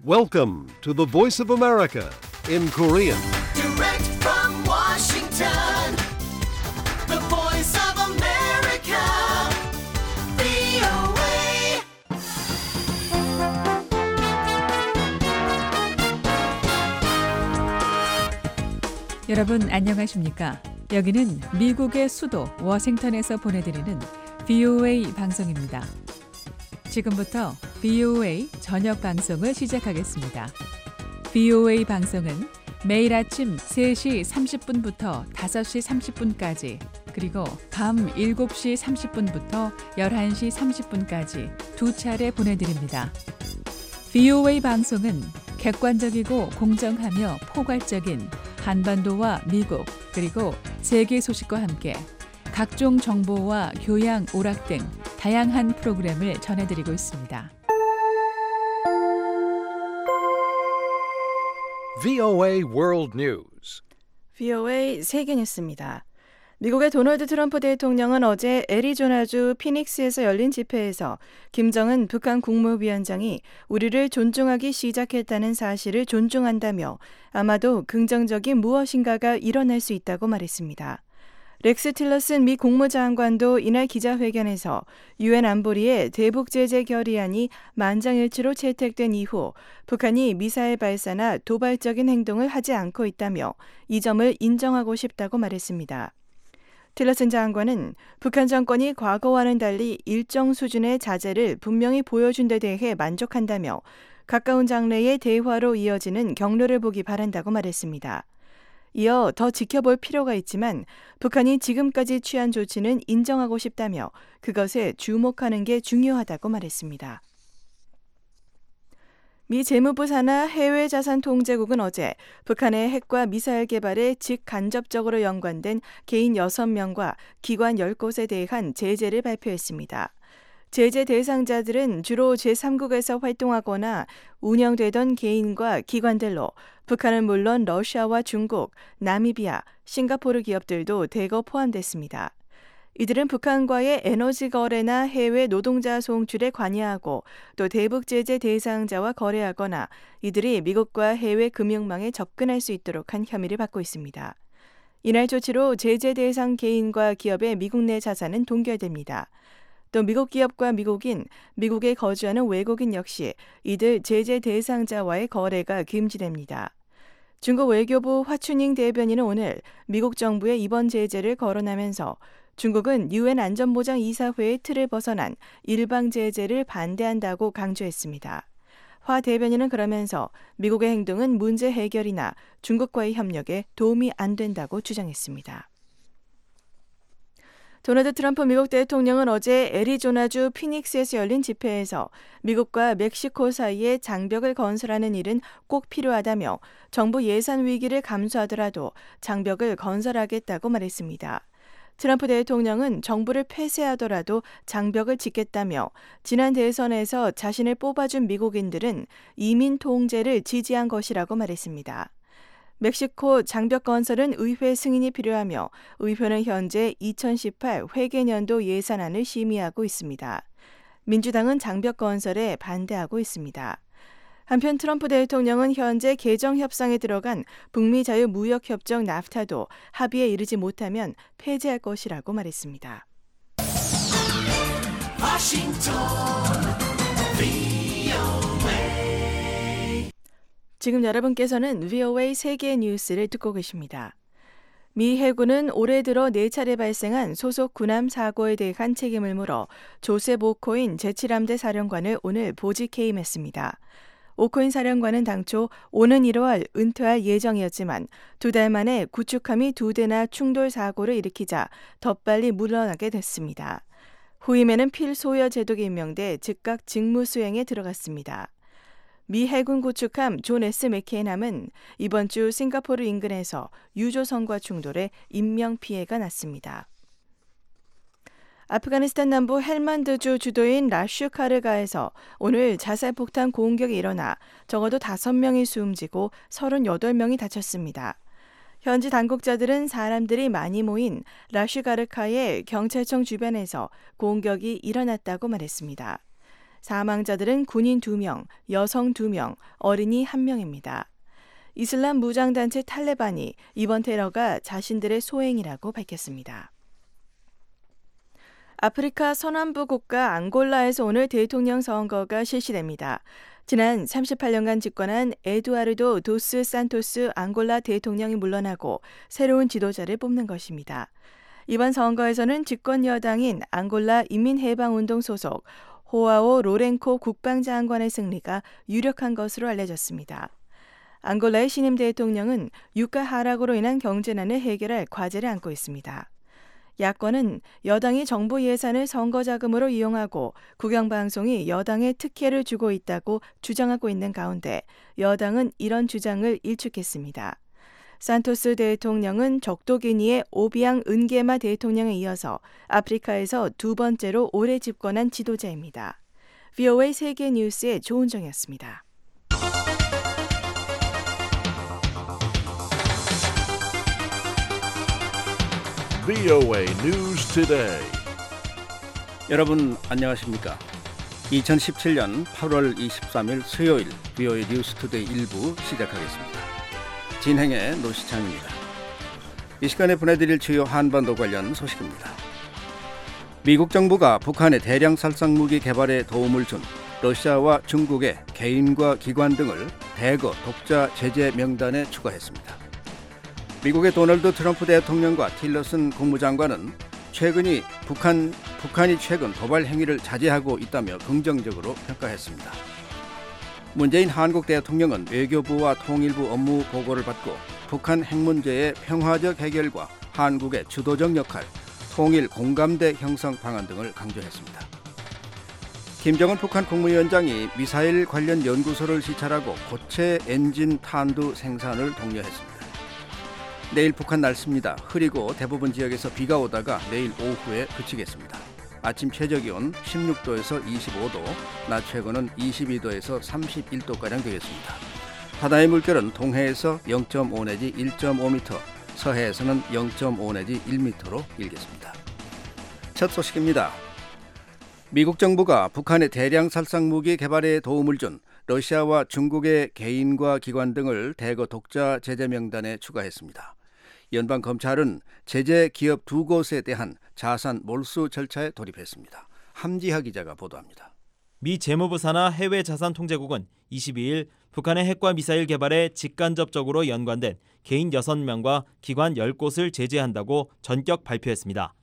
Welcome to the Voice of America in Korean. Direct from Washington, the Voice of America, VOA. 여러분 안녕하십니까? 여기는 미국의 수도 워싱턴에서 보내드리는 VOA 방송입니다. 지금부터 VOA 저녁 방송을 시작하겠습니다. VOA 방송은 매일 아침 3시 30분부터 5시 30분까지 그리고 밤 7시 30분부터 11시 30분까지 두 차례 보내드립니다. VOA 방송은 객관적이고 공정하며 포괄적인 한반도와 미국 그리고 세계 소식과 함께 각종 정보와 교양, 오락 등 다양한 프로그램을 전해드리고 있습니다. VOA World News. VOA 세계 뉴스입니다. 미국의 도널드 트럼프 대통령은 어제 애리조나주 피닉스에서 열린 집회에서 김정은 북한 국무위원장이 우리를 존중하기 시작했다는 사실을 존중한다며 아마도 긍정적인 무엇인가가 일어날 수 있다고 말했습니다. 렉스 틸러슨 미 국무장관도 이날 기자회견에서 유엔 안보리의 대북 제재 결의안이 만장일치로 채택된 이후 북한이 미사일 발사나 도발적인 행동을 하지 않고 있다며 이 점을 인정하고 싶다고 말했습니다. 틸러슨 장관은 북한 정권이 과거와는 달리 일정 수준의 자제를 분명히 보여준 데 대해 만족한다며 가까운 장래의 대화로 이어지는 경로를 보기 바란다고 말했습니다. 이어 더 지켜볼 필요가 있지만 북한이 지금까지 취한 조치는 인정하고 싶다며 그것에 주목하는 게 중요하다고 말했습니다. 미 재무부 산하 해외자산통제국은 어제 북한의 핵과 미사일 개발에 직간접적으로 연관된 개인 6명과 기관 10곳에 대한 제재를 발표했습니다. 제재 대상자들은 주로 제3국에서 활동하거나 운영되던 개인과 기관들로 북한은 물론 러시아와 중국, 나미비아, 싱가포르 기업들도 대거 포함됐습니다. 이들은 북한과의 에너지 거래나 해외 노동자 송출에 관여하고 또 대북 제재 대상자와 거래하거나 이들이 미국과 해외 금융망에 접근할 수 있도록 한 혐의를 받고 있습니다. 이날 조치로 제재 대상 개인과 기업의 미국 내 자산은 동결됩니다. 또 미국 기업과 미국인, 미국에 거주하는 외국인 역시 이들 제재 대상자와의 거래가 금지됩니다. 중국 외교부 화춘잉 대변인은 오늘 미국 정부의 이번 제재를 거론하면서 중국은 유엔 안전보장 이사회의 틀을 벗어난 일방 제재를 반대한다고 강조했습니다. 화 대변인은 그러면서 미국의 행동은 문제 해결이나 중국과의 협력에 도움이 안 된다고 주장했습니다. 도널드 트럼프 미국 대통령은 어제 애리조나주 피닉스에서 열린 집회에서 미국과 멕시코 사이에 장벽을 건설하는 일은 꼭 필요하다며 정부 예산 위기를 감수하더라도 장벽을 건설하겠다고 말했습니다. 트럼프 대통령은 정부를 폐쇄하더라도 장벽을 짓겠다며 지난 대선에서 자신을 뽑아준 미국인들은 이민 통제를 지지한 것이라고 말했습니다. 멕시코 장벽 건설은 의회 승인이 필요하며 의회는 현재 2018 회계년도 예산안을 심의하고 있습니다. 민주당은 장벽 건설에 반대하고 있습니다. 한편 트럼프 대통령은 현재 개정 협상에 들어간 북미 자유무역협정 나프타도 합의에 이르지 못하면 폐지할 것이라고 말했습니다. 지금 여러분께서는 VOA 세계 뉴스를 듣고 계십니다. 미 해군은 올해 들어 4차례 발생한 소속 군함 사고에 대한 책임을 물어 조셉 오코인 제7함대 사령관을 오늘 보직 해임했습니다. 오코인 사령관은 당초 오는 1월 은퇴할 예정이었지만 2달 만에 구축함이 2대나 충돌 사고를 일으키자 더 빨리 물러나게 됐습니다. 후임에는 필 소여 제독이 임명돼 즉각 직무 수행에 들어갔습니다. 미 해군 구축함 존 S. 맥케인함은 이번 주 싱가포르 인근에서 유조선과 충돌해 인명 피해가 났습니다. 아프가니스탄 남부 헬만드주 주도인 라슈카르가에서 오늘 자살폭탄 공격이 일어나 적어도 5명이 숨지고 38명이 다쳤습니다. 현지 당국자들은 사람들이 많이 모인 라슈카르카의 경찰청 주변에서 공격이 일어났다고 말했습니다. 사망자들은 군인 2명, 여성 2명, 어린이 1명입니다. 이슬람 무장단체 탈레반이 이번 테러가 자신들의 소행이라고 밝혔습니다. 아프리카 서남부 국가 앙골라에서 오늘 대통령 선거가 실시됩니다. 지난 38년간 집권한 에두아르도 도스 산토스 앙골라 대통령이 물러나고 새로운 지도자를 뽑는 것입니다. 이번 선거에서는 집권 여당인 앙골라 인민해방운동 소속 호아오 로렌코 국방장관의 승리가 유력한 것으로 알려졌습니다. 앙골라의 신임 대통령은 유가 하락으로 인한 경제난을 해결할 과제를 안고 있습니다. 야권은 여당이 정부 예산을 선거 자금으로 이용하고 국영방송이 여당에 특혜를 주고 있다고 주장하고 있는 가운데 여당은 이런 주장을 일축했습니다. 산토스 대통령은 적도기니의 오비앙 은게마 대통령에 이어서 아프리카에서 2번째로 오래 집권한 지도자입니다. VOA 세계 뉴스의 조은정이었습니다. VOA News Today. 여러분 안녕하십니까? 2017년 8월 23일 수요일 VOA 뉴스 투데이 1부 시작하겠습니다. 진행의 노시창입니다. 이 시간에 보내드릴 주요 한반도 관련 소식입니다. 미국 정부가 북한의 대량 살상 무기 개발에 도움을 준 러시아와 중국의 개인과 기관 등을 대거 독자 제재 명단에 추가했습니다. 미국의 도널드 트럼프 대통령과 틸러슨 국무장관은 북한이 최근 도발 행위를 자제하고 있다며 긍정적으로 평가했습니다. 문재인 한국 대통령은 외교부와 통일부 업무 보고를 받고 북한 핵 문제의 평화적 해결과 한국의 주도적 역할, 통일 공감대 형성 방안 등을 강조했습니다. 김정은 북한 국무위원장이 미사일 관련 연구소를 시찰하고 고체 엔진 탄두 생산을 독려했습니다. 내일 북한 날씨입니다. 흐리고 대부분 지역에서 비가 오다가 내일 오후에 그치겠습니다. 아침 최저기온 16도에서 25도, 낮 최고는 22도에서 31도가량 되겠습니다. 바다의 물결은 동해에서 0.5 내지 1.5m, 서해에서는 0.5 내지 1m로 일겠습니다. 첫 소식입니다. 미국 정부가 북한의 대량 살상 무기 개발에 도움을 준 러시아와 중국의 개인과 기관 등을 대거 독자 제재 명단에 추가했습니다. 연방검찰은 제재 기업 2곳에 대한 자산 몰수 절차에 돌입했습니다. 함지하 기자가 보도합니다. 미 재무부 산하 해외자산통제국은 22일 북한의 핵과 미사일 개발에 직간접적으로 연관된 개인 6명과 기관 10곳을 제재한다고 전격 발표했습니다.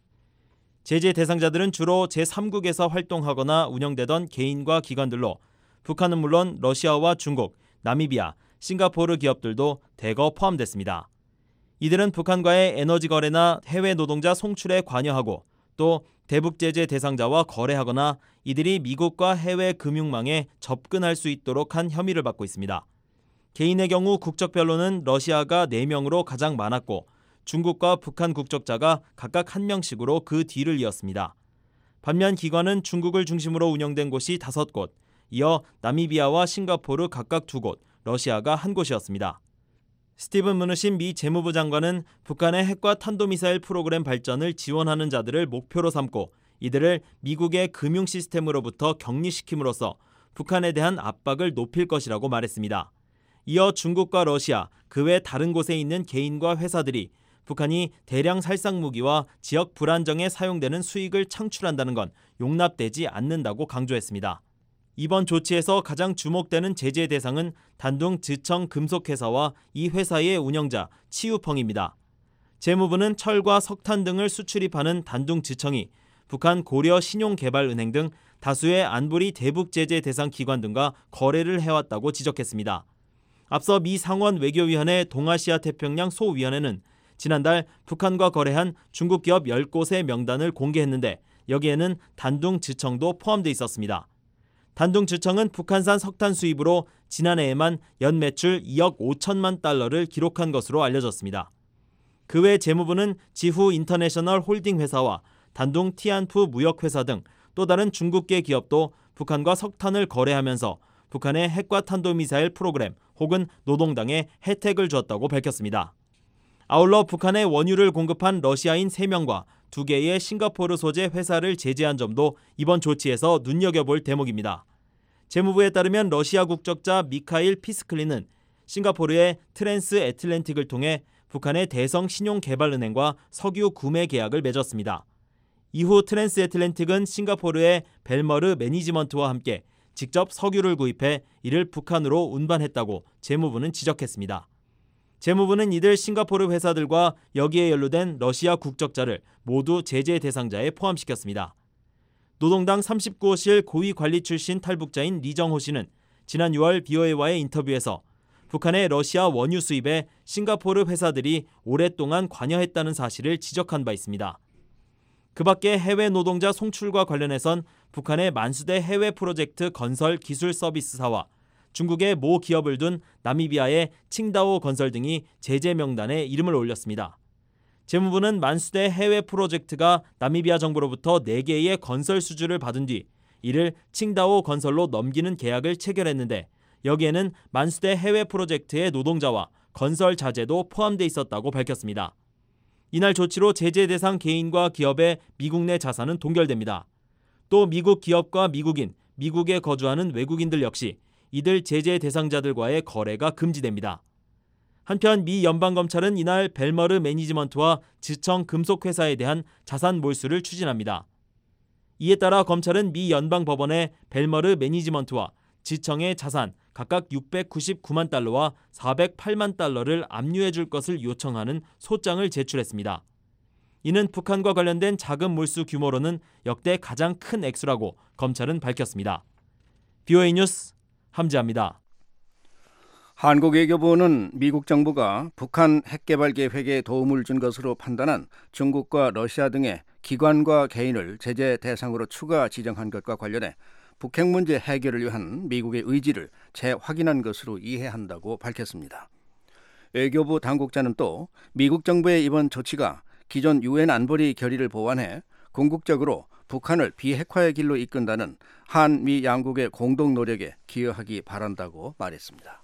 제재 대상자들은 주로 제3국에서 활동하거나 운영되던 개인과 기관들로 북한은 물론 러시아와 중국, 나미비아, 싱가포르 기업들도 대거 포함됐습니다. 이들은 북한과의 에너지 거래나 해외 노동자 송출에 관여하고 또 대북 제재 대상자와 거래하거나 이들이 미국과 해외 금융망에 접근할 수 있도록 한 혐의를 받고 있습니다. 개인의 경우 국적별로는 러시아가 4명으로 가장 많았고 중국과 북한 국적자가 각각 1명씩으로 그 뒤를 이었습니다. 반면 기관은 중국을 중심으로 운영된 곳이 5곳, 이어 나미비아와 싱가포르 각각 2곳, 러시아가 1곳이었습니다. 스티븐 무누신 미 재무부 장관은 북한의 핵과 탄도미사일 프로그램 발전을 지원하는 자들을 목표로 삼고 이들을 미국의 금융 시스템으로부터 격리시킴으로써 북한에 대한 압박을 높일 것이라고 말했습니다. 이어 중국과 러시아, 그 외 다른 곳에 있는 개인과 회사들이 북한이 대량 살상 무기와 지역 불안정에 사용되는 수익을 창출한다는 건 용납되지 않는다고 강조했습니다. 이번 조치에서 가장 주목되는 제재 대상은 단둥 즈청 금속회사와 이 회사의 운영자 치유펑입니다. 재무부는 철과 석탄 등을 수출입하는 단둥 즈청이 북한 고려 신용개발은행 등 다수의 안보리 대북 제재 대상 기관 등과 거래를 해왔다고 지적했습니다. 앞서 미 상원 외교위원회 동아시아 태평양 소위원회는 지난달 북한과 거래한 중국 기업 10곳의 명단을 공개했는데 여기에는 단둥 즈청도 포함돼 있었습니다. 단둥 즈청은 북한산 석탄 수입으로 지난해에만 연 매출 2억 5천만 달러를 기록한 것으로 알려졌습니다. 그 외 재무부는 지후 인터내셔널 홀딩 회사와 단둥 티안프 무역회사 등 또 다른 중국계 기업도 북한과 석탄을 거래하면서 북한의 핵과 탄도미사일 프로그램 혹은 노동당에 혜택을 줬다고 밝혔습니다. 아울러 북한에 원유를 공급한 러시아인 3명과 2개의 싱가포르 소재 회사를 제재한 점도 이번 조치에서 눈여겨볼 대목입니다. 재무부에 따르면 러시아 국적자 미카일 피스클리는 싱가포르의 트랜스 애틀랜틱을 통해 북한의 대성 신용개발은행과 석유 구매 계약을 맺었습니다. 이후 트랜스 애틀랜틱은 싱가포르의 벨머르 매니지먼트와 함께 직접 석유를 구입해 이를 북한으로 운반했다고 재무부는 지적했습니다. 재무부는 이들 싱가포르 회사들과 여기에 연루된 러시아 국적자를 모두 제재 대상자에 포함시켰습니다. 노동당 39호실 고위 관리 출신 탈북자인 리정호 씨는 지난 6월 BOA와의 인터뷰에서 북한의 러시아 원유 수입에 싱가포르 회사들이 오랫동안 관여했다는 사실을 지적한 바 있습니다. 그 밖에 해외 노동자 송출과 관련해선 북한의 만수대 해외 프로젝트 건설 기술 서비스사와 중국의 모 기업을 둔 나미비아의 칭다오 건설 등이 제재 명단에 이름을 올렸습니다. 재무부는 만수대 해외 프로젝트가 나미비아 정부로부터 4개의 건설 수주를 받은 뒤 이를 칭다오 건설로 넘기는 계약을 체결했는데 여기에는 만수대 해외 프로젝트의 노동자와 건설 자재도 포함돼 있었다고 밝혔습니다. 이날 조치로 제재 대상 개인과 기업의 미국 내 자산은 동결됩니다. 또 미국 기업과 미국인, 미국에 거주하는 외국인들 역시 이들 제재 대상자들과의 거래가 금지됩니다. 한편 미 연방검찰은 이날 벨머르 매니지먼트와 지청 금속회사에 대한 자산 몰수를 추진합니다. 이에 따라 검찰은 미 연방법원에 벨머르 매니지먼트와 지청의 자산 각각 699만 달러와 408만 달러를 압류해 줄 것을 요청하는 소장을 제출했습니다. 이는 북한과 관련된 자금 몰수 규모로는 역대 가장 큰 액수라고 검찰은 밝혔습니다. BOA 뉴스 함지아입니다. 한국 외교부는 미국 정부가 북한 핵개발 계획에 도움을 준 것으로 판단한 중국과 러시아 등의 기관과 개인을 제재 대상으로 추가 지정한 것과 관련해 북핵 문제 해결을 위한 미국의 의지를 재확인한 것으로 이해한다고 밝혔습니다. 외교부 당국자는 또 미국 정부의 이번 조치가 기존 유엔 안보리 결의를 보완해 궁극적으로 북한을 비핵화의 길로 이끈다는 한미 양국의 공동 노력에 기여하기 바란다고 말했습니다.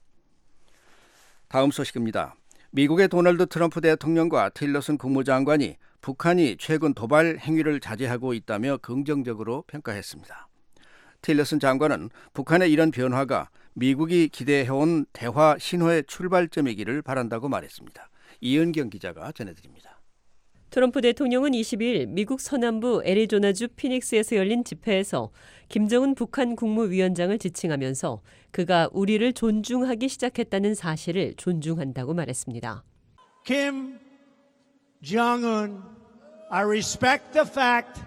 다음 소식입니다. 미국의 도널드 트럼프 대통령과 틸러슨 국무장관이 북한이 최근 도발 행위를 자제하고 있다며 긍정적으로 평가했습니다. 틸러슨 장관은 북한의 이런 변화가 미국이 기대해온 대화 신호의 출발점이기를 바란다고 말했습니다. 이은경 기자가 전해드립니다. 트럼프 대통령은 22일 미국 서남부 애리조나주 피닉스에서 열린 집회에서 김정은 북한 국무위원장을 지칭하면서 그가 우리를 존중하기 시작했다는 사실을 존중한다고 말했습니다. Kim Jong-un, I respect the fact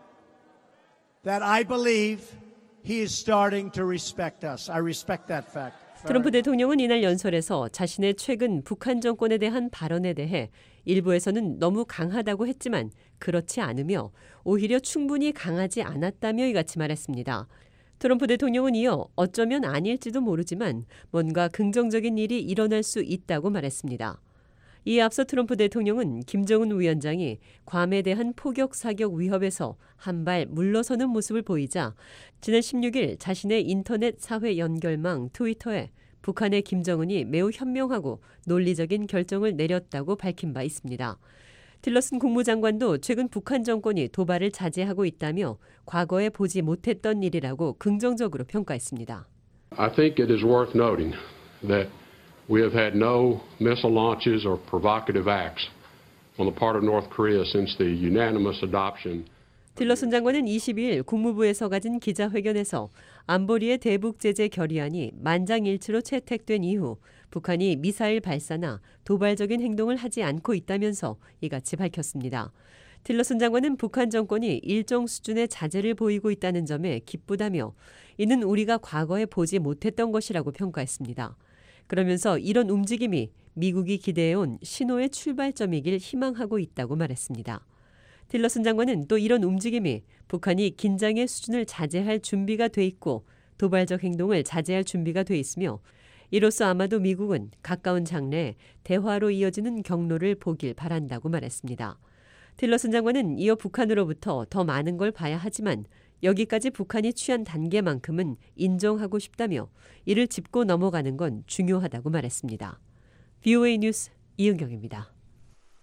that I believe he is starting to respect us. I respect that fact. 트럼프 대통령은 이날 연설에서 자신의 최근 북한 정권에 대한 발언에 대해 일부에서는 너무 강하다고 했지만 그렇지 않으며 오히려 충분히 강하지 않았다며 이같이 말했습니다. 트럼프 대통령은 이어 어쩌면 아닐지도 모르지만 뭔가 긍정적인 일이 일어날 수 있다고 말했습니다. 이에 앞서 트럼프 대통령은 김정은 위원장이 괌에 대한 포격 사격 위협에서 한 발 물러서는 모습을 보이자 지난 16일 자신의 인터넷 사회 연결망 트위터에 북한의 김정은이 매우 현명하고 논리적인 결정을 내렸다고 밝힌 바 있습니다. 틸러슨 국무장관도 최근 북한 정권이 도발을 자제하고 있다며 과거에 보지 못했던 일이라고 긍정적으로 평가했습니다. I think it is worth noting that we have had no missile launches or provocative acts on the part of North Korea since the unanimous adoption. 틸러슨 장관은 22일 국무부에서 가진 기자회견에서 안보리의 대북 제재 결의안이 만장일치로 채택된 이후 북한이 미사일 발사나 도발적인 행동을 하지 않고 있다면서 이같이 밝혔습니다. 틸러슨 장관은 북한 정권이 일정 수준의 자제를 보이고 있다는 점에 기쁘다며 이는 우리가 과거에 보지 못했던 것이라고 평가했습니다. 그러면서 이런 움직임이 미국이 기대해온 신호의 출발점이길 희망하고 있다고 말했습니다. 틸러슨 장관은 또 이런 움직임이 북한이 긴장의 수준을 자제할 준비가 돼 있고 도발적 행동을 자제할 준비가 돼 있으며 이로써 아마도 미국은 가까운 장래에 대화로 이어지는 경로를 보길 바란다고 말했습니다. 틸러슨 장관은 이어 북한으로부터 더 많은 걸 봐야 하지만 여기까지 북한이 취한 단계만큼은 인정하고 싶다며 이를 짚고 넘어가는 건 중요하다고 말했습니다. BOA 뉴스 이은경입니다.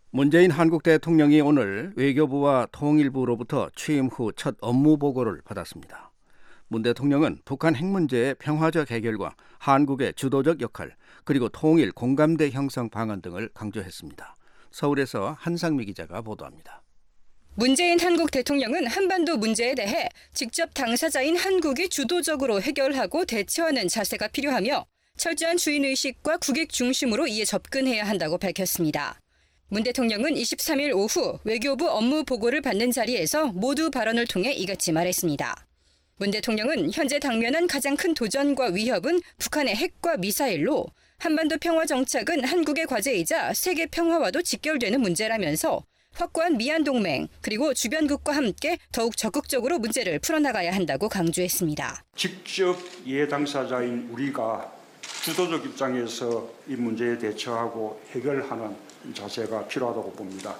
문재인 한국 대통령이 오늘 외교부와 통일부로부터 취임 후 첫 업무 보고를 받았습니다. 문 대통령은 북한 핵 문제의 평화적 해결과 한국의 주도적 역할, 그리고 통일 공감대 형성 방안 등을 강조했습니다. 서울에서 한상미 기자가 보도합니다. 문재인 한국 대통령은 한반도 문제에 대해 직접 당사자인 한국이 주도적으로 해결하고 대처하는 자세가 필요하며 철저한 주인의식과 국익 중심으로 이에 접근해야 한다고 밝혔습니다. 문 대통령은 23일 오후 외교부 업무 보고를 받는 자리에서 모두 발언을 통해 이같이 말했습니다. 문 대통령은 현재 당면한 가장 큰 도전과 위협은 북한의 핵과 미사일로 한반도 평화 정착은 한국의 과제이자 세계 평화와도 직결되는 문제라면서 확고한 미한 동맹 그리고 주변국과 함께 더욱 적극적으로 문제를 풀어나가야 한다고 강조했습니다. 직접 이해 당사자인 우리가 주도적 입장에서 이 문제에 대처하고 해결하는 자세가 필요하다고 봅니다.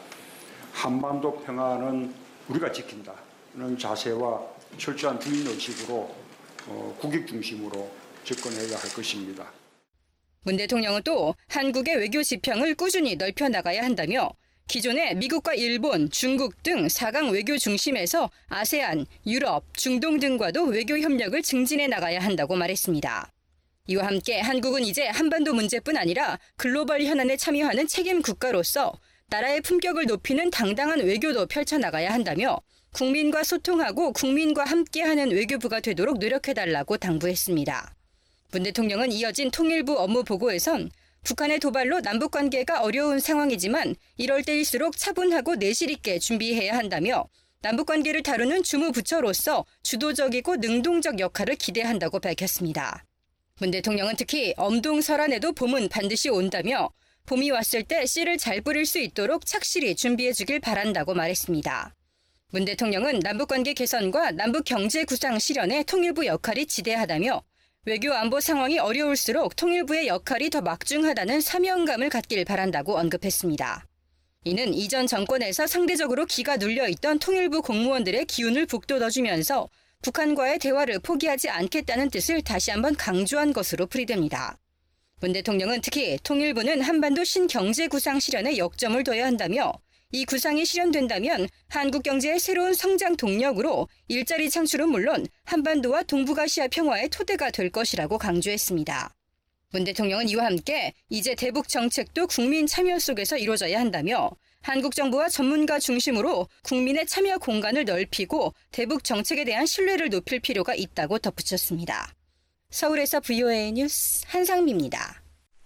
한반도 평화는 우리가 지킨다는 자세와 철저한 주인의식으로 국익 중심으로 접근해야 할 것입니다. 문 대통령은 또 한국의 외교 지평을 꾸준히 넓혀 나가야 한다며 기존의 미국과 일본, 중국 등 4강 외교 중심에서 아세안, 유럽, 중동 등과도 외교 협력을 증진해 나가야 한다고 말했습니다. 이와 함께 한국은 이제 한반도 문제뿐 아니라 글로벌 현안에 참여하는 책임 국가로서 나라의 품격을 높이는 당당한 외교도 펼쳐나가야 한다며 국민과 소통하고 국민과 함께하는 외교부가 되도록 노력해달라고 당부했습니다. 문 대통령은 이어진 통일부 업무 보고에선 북한의 도발로 남북관계가 어려운 상황이지만 이럴 때일수록 차분하고 내실 있게 준비해야 한다며 남북관계를 다루는 주무부처로서 주도적이고 능동적 역할을 기대한다고 밝혔습니다. 문 대통령은 특히 엄동설안에도 봄은 반드시 온다며 봄이 왔을 때 씨를 잘 뿌릴 수 있도록 착실히 준비해 주길 바란다고 말했습니다. 문 대통령은 남북관계 개선과 남북경제 구상 실현에 통일부 역할이 지대하다며 외교 안보 상황이 어려울수록 통일부의 역할이 더 막중하다는 사명감을 갖길 바란다고 언급했습니다. 이는 이전 정권에서 상대적으로 기가 눌려있던 통일부 공무원들의 기운을 북돋워주면서 북한과의 대화를 포기하지 않겠다는 뜻을 다시 한번 강조한 것으로 풀이됩니다. 문 대통령은 특히 통일부는 한반도 신경제 구상 실현에 역점을 둬야 한다며 이 구상이 실현된다면 한국 경제의 새로운 성장 동력으로 일자리 창출은 물론 한반도와 동북아시아 평화의 토대가 될 것이라고 강조했습니다. 문 대통령은 이와 함께 이제 대북 정책도 국민 참여 속에서 이루어져야 한다며 한국 정부와 전문가 중심으로 국민의 참여 공간을 넓히고 대북 정책에 대한 신뢰를 높일 필요가 있다고 덧붙였습니다. 서울에서 VOA 뉴스 한상미입니다.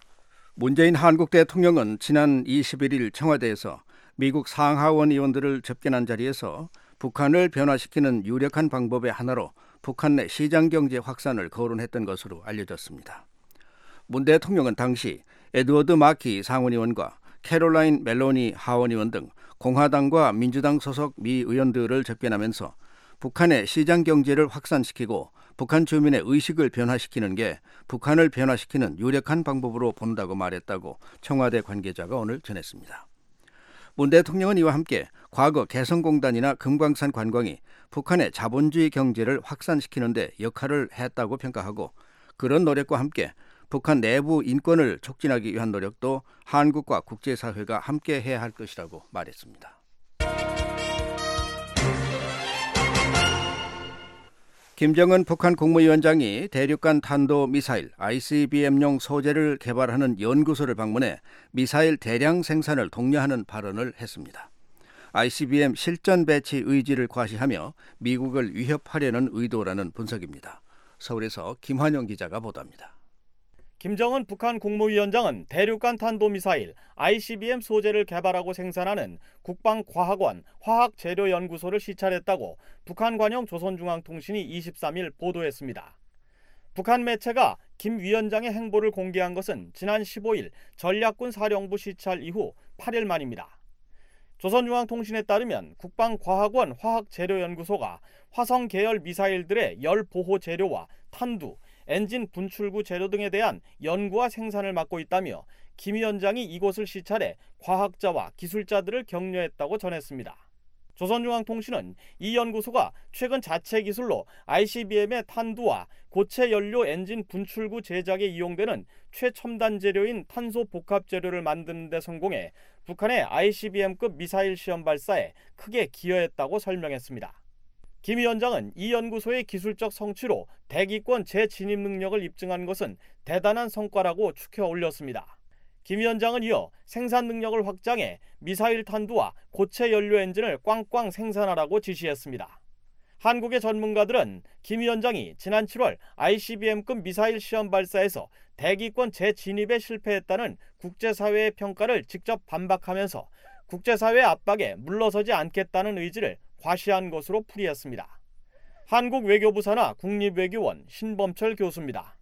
문재인 한국 대통령은 지난 21일 청와대에서 미국 상하원 의원들을 접견한 자리에서 북한을 변화시키는 유력한 방법의 하나로 북한 내 시장경제 확산을 거론했던 것으로 알려졌습니다. 문 대통령은 당시 에드워드 마키 상원의원과 캐롤라인 멜로니 하원의원 등 공화당과 민주당 소속 미 의원들을 접견하면서 북한의 시장경제를 확산시키고 북한 주민의 의식을 변화시키는 게 북한을 변화시키는 유력한 방법으로 본다고 말했다고 청와대 관계자가 오늘 전했습니다. 문 대통령은 이와 함께 과거 개성공단이나 금강산 관광이 북한의 자본주의 경제를 확산시키는 데 역할을 했다고 평가하고 그런 노력과 함께 북한 내부 인권을 촉진하기 위한 노력도 한국과 국제사회가 함께 해야 할 것이라고 말했습니다. 김정은 북한 국무위원장이 대륙간 탄도미사일 ICBM용 소재를 개발하는 연구소를 방문해 미사일 대량 생산을 독려하는 발언을 했습니다. ICBM 실전 배치 의지를 과시하며 미국을 위협하려는 의도라는 분석입니다. 서울에서 김환영 기자가 보도합니다. 김정은 북한 국무위원장은 대륙간 탄도미사일 ICBM 소재를 개발하고 생산하는 국방과학원 화학재료연구소를 시찰했다고 북한 관영 조선중앙통신이 23일 보도했습니다. 북한 매체가 김 위원장의 행보를 공개한 것은 지난 15일 전략군 사령부 시찰 이후 8일 만입니다. 조선중앙통신에 따르면 국방과학원 화학재료연구소가 화성 계열 미사일들의 열 보호 재료와 탄두, 엔진 분출구 재료 등에 대한 연구와 생산을 맡고 있다며 김 위원장이 이곳을 시찰해 과학자와 기술자들을 격려했다고 전했습니다. 조선중앙통신은 이 연구소가 최근 자체 기술로 ICBM의 탄두와 고체 연료 엔진 분출구 제작에 이용되는 최첨단 재료인 탄소 복합 재료를 만드는 데 성공해 북한의 ICBM급 미사일 시험 발사에 크게 기여했다고 설명했습니다. 김 위원장은 이 연구소의 기술적 성취로 대기권 재진입 능력을 입증한 것은 대단한 성과라고 축혀 올렸습니다. 김 위원장은 이어 생산 능력을 확장해 미사일 탄두와 고체 연료 엔진을 꽝꽝 생산하라고 지시했습니다. 한국의 전문가들은 김 위원장이 지난 7월 ICBM급 미사일 시험 발사에서 대기권 재진입에 실패했다는 국제사회의 평가를 직접 반박하면서 국제사회의 압박에 물러서지 않겠다는 의지를 과시한 것으로 풀이했습니다. 한국 외교부 산하 국립외교원 신범철 교수입니다.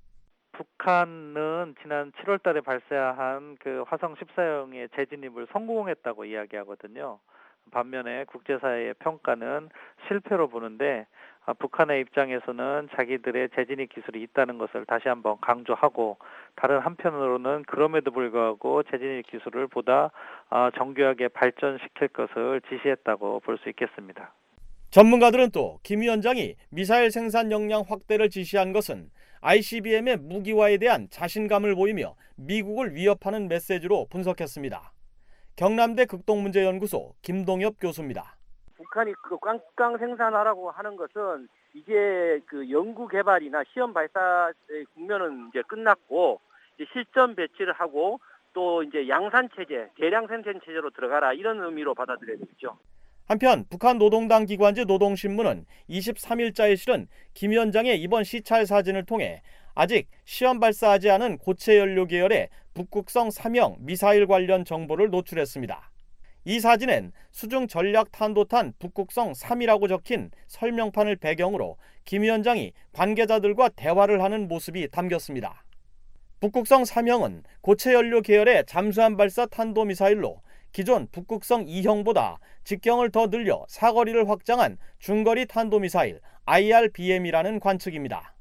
북한은 지난 7월 달에 발사한 그 화성 14형의 재진입을 성공했다고 이야기하거든요. 반면에 국제사회의 평가는 실패로 보는데 북한의 입장에서는 자기들의 재진입 기술이 있다는 것을 다시 한번 강조하고 다른 한편으로는 그럼에도 불구하고 재진입 기술을 보다 정교하게 발전시킬 것을 지시했다고 볼 수 있겠습니다. 전문가들은 또 김 위원장이 미사일 생산 역량 확대를 지시한 것은 ICBM의 무기화에 대한 자신감을 보이며 미국을 위협하는 메시지로 분석했습니다. 경남대 극동문제연구소 김동엽 교수입니다. 북한이 그 꽝꽝 생산하라고 하는 것은 이제 그 연구 개발이나 시험 발사의 국면은 이제 끝났고 이제 실전 배치를 하고 또 이제 양산 체제, 대량 생산 체제로 들어가라 이런 의미로 받아들여야 되겠죠. 한편 북한 노동당 기관지 노동신문은 23일자에 실은 김 위원장의 이번 시찰 사진을 통해 아직 시험 발사하지 않은 고체 연료 계열의 북극성 3형 미사일 관련 정보를 노출했습니다. 이 사진엔 수중 전략 탄도탄 북극성 3이라고 적힌 설명판을 배경으로 김 위원장이 관계자들과 대화를 하는 모습이 담겼습니다. 북극성 3형은 고체 연료 계열의 잠수함 발사 탄도미사일로 기존 북극성 2형보다 직경을 더 늘려 사거리를 확장한 중거리 탄도미사일 IRBM이라는 관측입니다.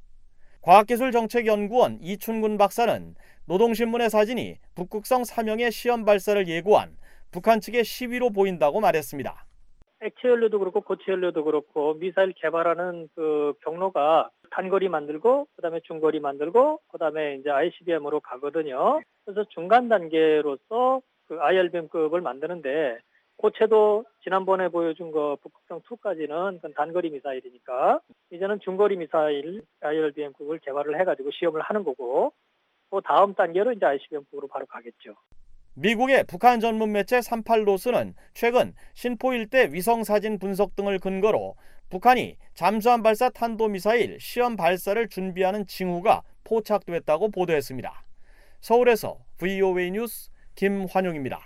과학기술정책연구원 이춘근 박사는 노동신문의 사진이 북극성 3형의 시험 발사를 예고한 북한 측의 시위로 보인다고 말했습니다. 액체 연료도 그렇고 고체 연료도 그렇고 미사일 개발하는 그 경로가 단거리 만들고 그다음에 중거리 만들고 그다음에 이제 ICBM으로 가거든요. 그래서 중간 단계로서 그 IRBM급을 만드는데 고체도 지난번에 보여준 거 북극성 2까지는 그건 단거리 미사일이니까 이제는 중거리 미사일 IRBM급을 개발을 해가지고 시험을 하는 거고 또 다음 단계로 이제 ICBM급으로 바로 가겠죠. 미국의 북한 전문 매체 38노스는 최근 신포 일대 위성 사진 분석 등을 근거로 북한이 잠수함 발사 탄도미사일 시험 발사를 준비하는 징후가 포착됐다고 보도했습니다. 서울에서 VOA 뉴스 김환용입니다.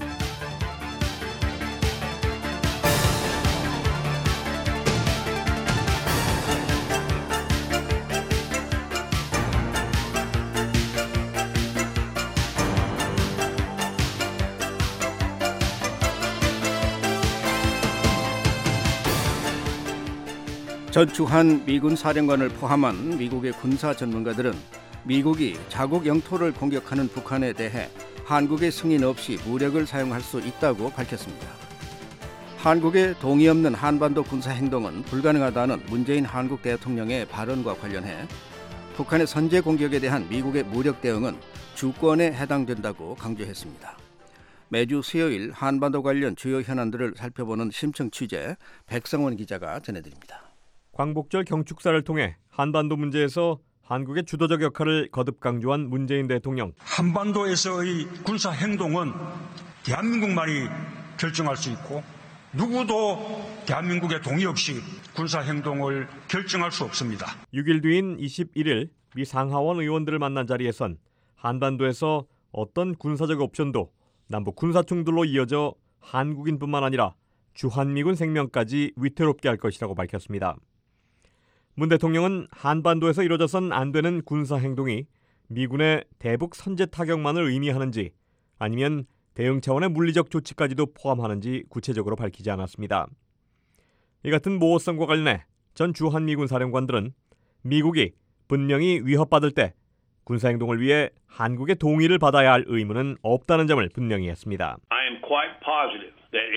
전주한 미군 사령관을 포함한 미국의 군사 전문가들은 미국이 자국 영토를 공격하는 북한에 대해 한국의 승인 없이 무력을 사용할 수 있다고 밝혔습니다. 한국의 동의 없는 한반도 군사 행동은 불가능하다는 문재인 한국 대통령의 발언과 관련해 북한의 선제 공격에 대한 미국의 무력 대응은 주권에 해당된다고 강조했습니다. 매주 수요일 한반도 관련 주요 현안들을 살펴보는 심층 취재 백성원 기자가 전해드립니다. 광복절 경축사를 통해 한반도 문제에서 한국의 주도적 역할을 거듭 강조한 문재인 대통령. 한반도에서의 군사 행동은 대한민국만이 결정할 수 있고 누구도 대한민국의 동의 없이 군사 행동을 결정할 수 없습니다. 6일 뒤인 21일 미 상하원 의원들을 만난 자리에선 한반도에서 어떤 군사적 옵션도 남북 군사 충돌로 이어져 한국인뿐만 아니라 주한미군 생명까지 위태롭게 할 것이라고 밝혔습니다. 문 대통령은 한반도에서 이루어져선 안 되는 군사 행동이 미군의 대북 선제 타격만을 의미하는지 아니면 대응 차원의 물리적 조치까지도 포함하는지 구체적으로 밝히지 않았습니다. 이 같은 모호성과 관련해 전 주한미군 사령관들은 미국이 분명히 위협받을 때 군사행동을 위해 한국의 동의를 받아야 할 의무는 없다는 점을 분명히 했습니다. I am quite positive that if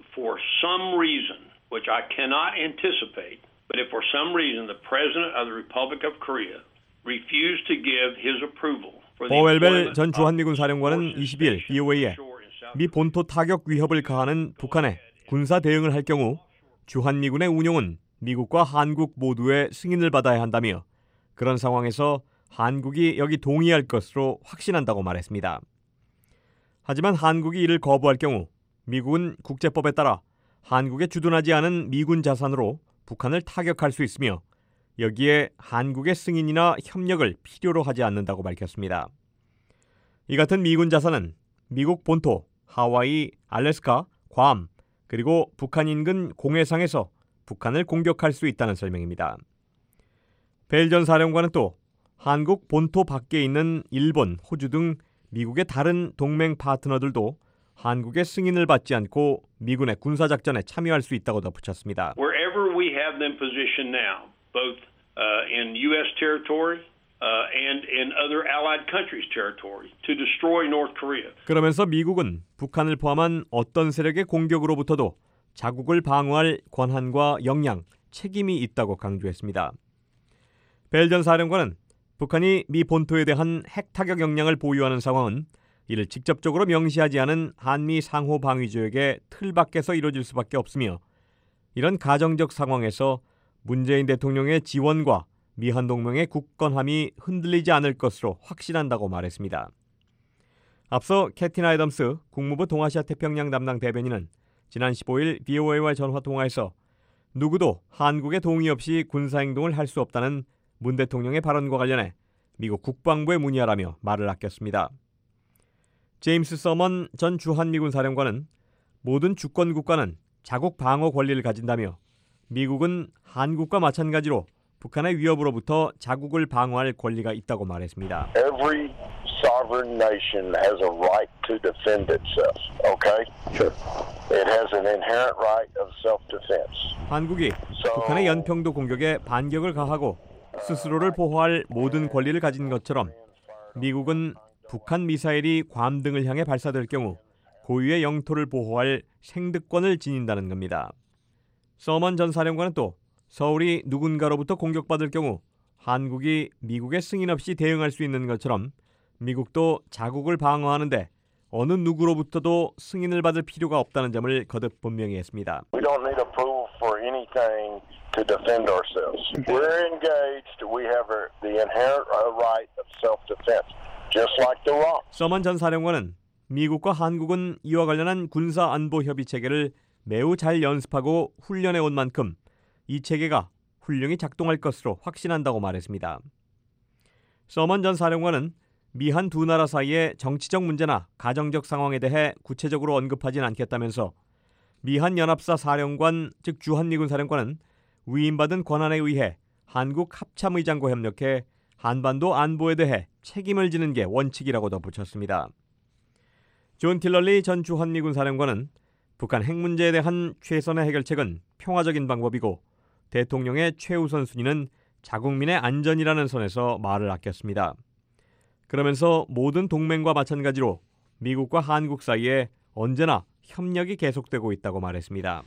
for some reason, which I cannot anticipate, but if for some reason the President of the Republic of Korea refused to give his approval for the 버웰벨 전 주한미군 사령관은 20일 BOA에 미 본토 타격 위협을 가하는 북한에 군사 대응을 할 경우 주한미군의 운용은 미국과 한국 모두의 승인을 받아야 한다며 그런 상황에서 한국이 여기 동의할 것으로 확신한다고 말했습니다. 하지만 한국이 이를 거부할 경우 미국은 국제법에 따라 한국에 주둔하지 않은 미군 자산으로 북한을 타격할 수 있으며 여기에 한국의 승인이나 협력을 필요로 하지 않는다고 밝혔습니다. 이 같은 미군 자산은 미국 본토, 하와이, 알래스카, 괌, 그리고 북한 인근 공해상에서 북한을 공격할 수 있다는 설명입니다. 벨 전 사령관은 또 한국 본토 밖에 있는 일본, 호주 등 미국의 다른 동맹 파트너들도 한국의 승인을 받지 않고 미군의 군사작전에 참여할 수 있다고 덧붙였습니다. Wherever we have them positioned now, both in U.S. territory and in other allied countries' territory, to destroy North Korea. 그러면서 미국은 북한을 포함한 어떤 세력의 공격으로부터도 자국을 방어할 권한과 역량, 책임이 있다고 강조했습니다. 벨 전 사령관은 북한이 미 본토에 대한 핵 타격 역량을 보유하는 상황은 이를 직접적으로 명시하지 않은 한미 상호 방위 조약의 틀 밖에서 이루어질 수밖에 없으며 이런 가정적 상황에서 문재인 대통령의 지원과 미한 동맹의 굳건함이 흔들리지 않을 것으로 확신한다고 말했습니다. 앞서 캐틴 아담스 국무부 동아시아 태평양 담당 대변인은 지난 15일 BOA와 전화 통화에서 누구도 한국의 동의 없이 군사행동을 할 수 없다는 문 대통령의 발언과 관련해 미국 국방부에 문의하라며 말을 아꼈습니다. 제임스 서먼 전 주한미군 사령관은 모든 주권 국가는 자국 방어 권리를 가진다며 미국은 한국과 마찬가지로 북한의 위협으로부터 자국을 방어할 권리가 있다고 말했습니다. Every sovereign nation has a right to defend itself. Okay? Sure. It has an inherent right of self-defense. 한국이 북한의 연평도 공격에 반격을 가하고 스스로를 보호할 모든 권리를 가진 것처럼 미국은 북한 미사일이 괌 등을 향해 발사될 경우 고유의 영토를 보호할 생득권을 지닌다는 겁니다. 서먼 전 사령관은 또 서울이 누군가로부터 공격받을 경우 한국이 미국의 승인 없이 대응할 수 있는 것처럼 미국도 자국을 방어하는데 어느 누구로부터도 승인을 받을 필요가 없다는 점을 거듭 분명히 했습니다. We don't need approval for anything to defend ourselves. We're engaged. We have the inherent right of self-defense, just like the law. 서먼 전 사령관은 미국과 한국은 이와 관련한 군사 안보 협의 체계를 매우 잘 연습하고 훈련해 온 만큼 이 체계가 훌륭히 작동할 것으로 확신한다고 말했습니다. 서먼 전 사령관은 미한 두 나라 사이의 정치적 문제나 가정적 상황에 대해 구체적으로 언급하진 않겠다면서 미한 연합사 사령관 즉 주한미군 사령관은 위임받은 권한에 의해 한국 합참의장과 협력해 한반도 안보에 대해 책임을 지는 게 원칙이라고 덧붙였습니다. 존 틸러리 전 주한미군 사령관은 북한 핵 문제에 대한 최선의 해결책은 평화적인 방법이고 대통령의 최우선 순위는 자국민의 안전이라는 선에서 말을 아꼈습니다. 그러면서 모든 동맹과 마찬가지로 미국과 한국 사이에 언제나 협력이 계속되고 있다고 말했습니다.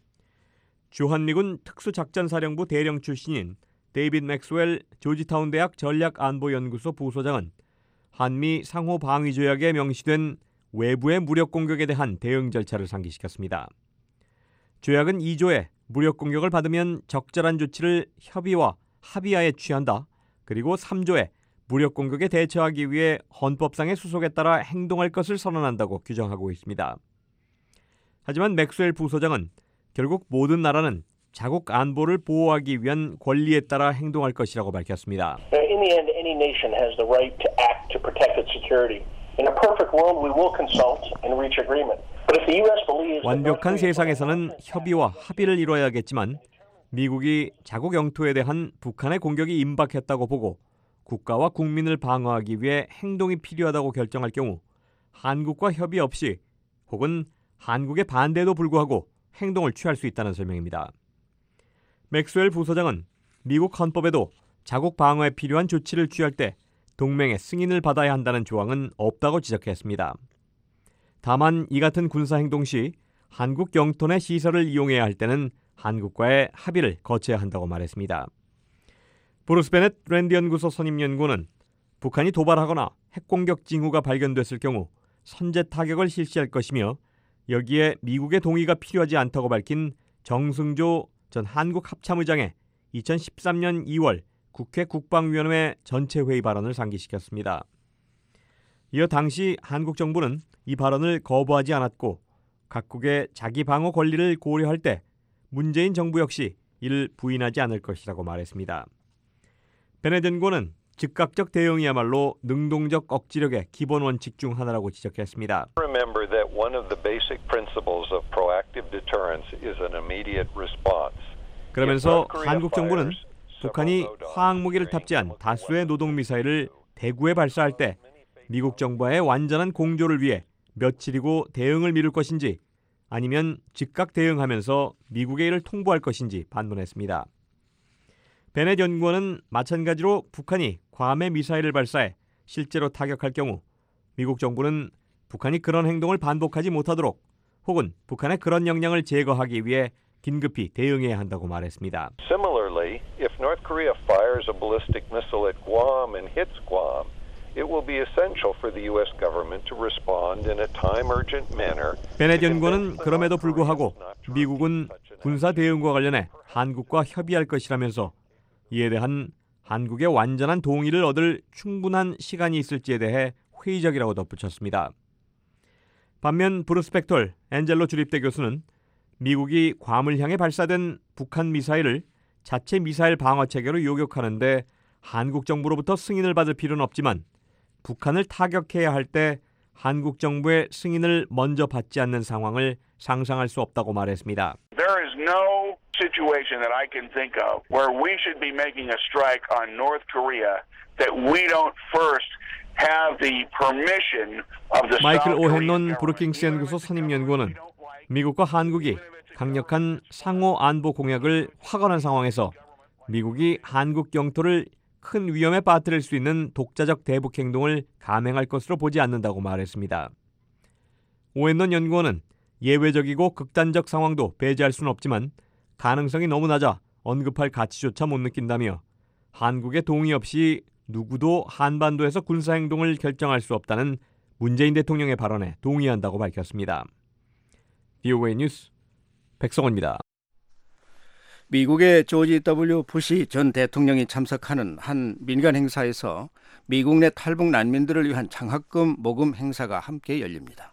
주한미군 특수작전사령부 대령 출신인 데이빗 맥스웰 조지타운 대학 전략안보연구소 부소장은 한미 상호 방위 조약에 명시된 외부의 무력 공격에 대한 대응 절차를 상기시켰습니다. 조약은 2조에 무력 공격을 받으면 적절한 조치를 협의와 합의하에 취한다. 그리고 3조에 무력 공격에 대처하기 위해 헌법상의 수속에 따라 행동할 것을 선언한다고 규정하고 있습니다. 하지만 맥스웰 부소장은 결국 모든 나라는 자국 안보를 보호하기 위한 권리에 따라 행동할 것이라고 밝혔습니다. In the end, any nation has the right to act to protect its security. In a perfect world, we will consult and reach agreement. But if the U.S. believes 완벽한 세상에서는 협의와 합의를 이뤄야겠지만 미국이 자국 영토에 대한 북한의 공격이 임박했다고 보고 국가와 국민을 방어하기 위해 행동이 필요하다고 결정할 경우 한국과 협의 없이 혹은 한국의 반대에도 불구하고 행동을 취할 수 있다는 설명입니다. 맥스웰 부소장은 미국 헌법에도 자국 방어에 필요한 조치를 취할 때 동맹의 승인을 받아야 한다는 조항은 없다고 지적했습니다. 다만 이 같은 군사 행동 시 한국 영토 내 시설을 이용해야 할 때는 한국과의 합의를 거쳐야 한다고 말했습니다. 브루스 베넷 랜드 연구소 선임 연구원은 북한이 도발하거나 핵공격 징후가 발견됐을 경우 선제 타격을 실시할 것이며 여기에 미국의 동의가 필요하지 않다고 밝힌 정승조 전 한국 합참의장의 2013년 2월 국회 국방위원회 전체 회의 발언을 상기시켰습니다. 이어 당시 한국 정부는 이 발언을 거부하지 않았고 각국의 자기 방어 권리를 고려할 때 문재인 정부 역시 이를 부인하지 않을 것이라고 말했습니다. 베넷 연구원은 즉각적 대응이야말로 능동적 억지력의 기본 원칙 중 하나라고 지적했습니다. Remember that one of the basic principles of proactive deterrence is an immediate response. 그러면서 한국 정부는 북한이 화학무기를 탑재한 다수의 노동미사일을 대구에 발사할 때 미국 정부와의 완전한 공조를 위해 며칠이고 대응을 미룰 것인지 아니면 즉각 대응하면서 미국에 이를 통보할 것인지 반문했습니다. 베넷 연구원은 마찬가지로 북한이 괌에 미사일을 발사해 실제로 타격할 경우 미국 정부는 북한이 그런 행동을 반복하지 못하도록 혹은 북한의 그런 역량을 제거하기 위해 긴급히 대응해야 한다고 말했습니다. Similarly, if North Korea fires a ballistic missile at Guam and hits Guam, it will be essential for the U.S. government to respond in a time-urgent manner. 베넷 연구원은 그럼에도 불구하고 미국은 군사 대응과 관련해 한국과 협의할 것이라면서 이에 대한 한국의 완전한 동의를 얻을 충분한 시간이 있을지에 대해 회의적이라고 덧붙였습니다. 반면 브루스 벡톨 엔젤로 주립대 교수는 미국이 괌을 향해 발사된 북한 미사일을 자체 미사일 방어 체계로 요격하는데 한국 정부로부터 승인을 받을 필요는 없지만 북한을 타격해야 할 때 한국 정부의 승인을 먼저 받지 않는 상황을 상상할 수 없다고 말했습니다. There is no situation that I can think of where we should be making a strike on North Korea that we don't first have the permission of the 마이클 South Korean 오헨논 government. 브루킹스 연구소 선임 연구원은 미국과 한국이 강력한 상호 안보 공약을 확언한 상황에서 미국이 한국 영토를 큰 위험에 빠뜨릴 수 있는 독자적 대북 행동을 감행할 것으로 보지 않는다고 말했습니다. 오헨논 연구원은 예외적이고 극단적 상황도 배제할 수는 없지만 가능성이 너무 낮아 언급할 가치조차 못 느낀다며 한국의 동의 없이 누구도 한반도에서 군사행동을 결정할 수 없다는 문재인 대통령의 발언에 동의한다고 밝혔습니다. VOA 뉴스 백성원입니다. 미국의 조지 W. 부시 전 대통령이 참석하는 한 민간 행사에서 미국 내 탈북 난민들을 위한 장학금 모금 행사가 함께 열립니다.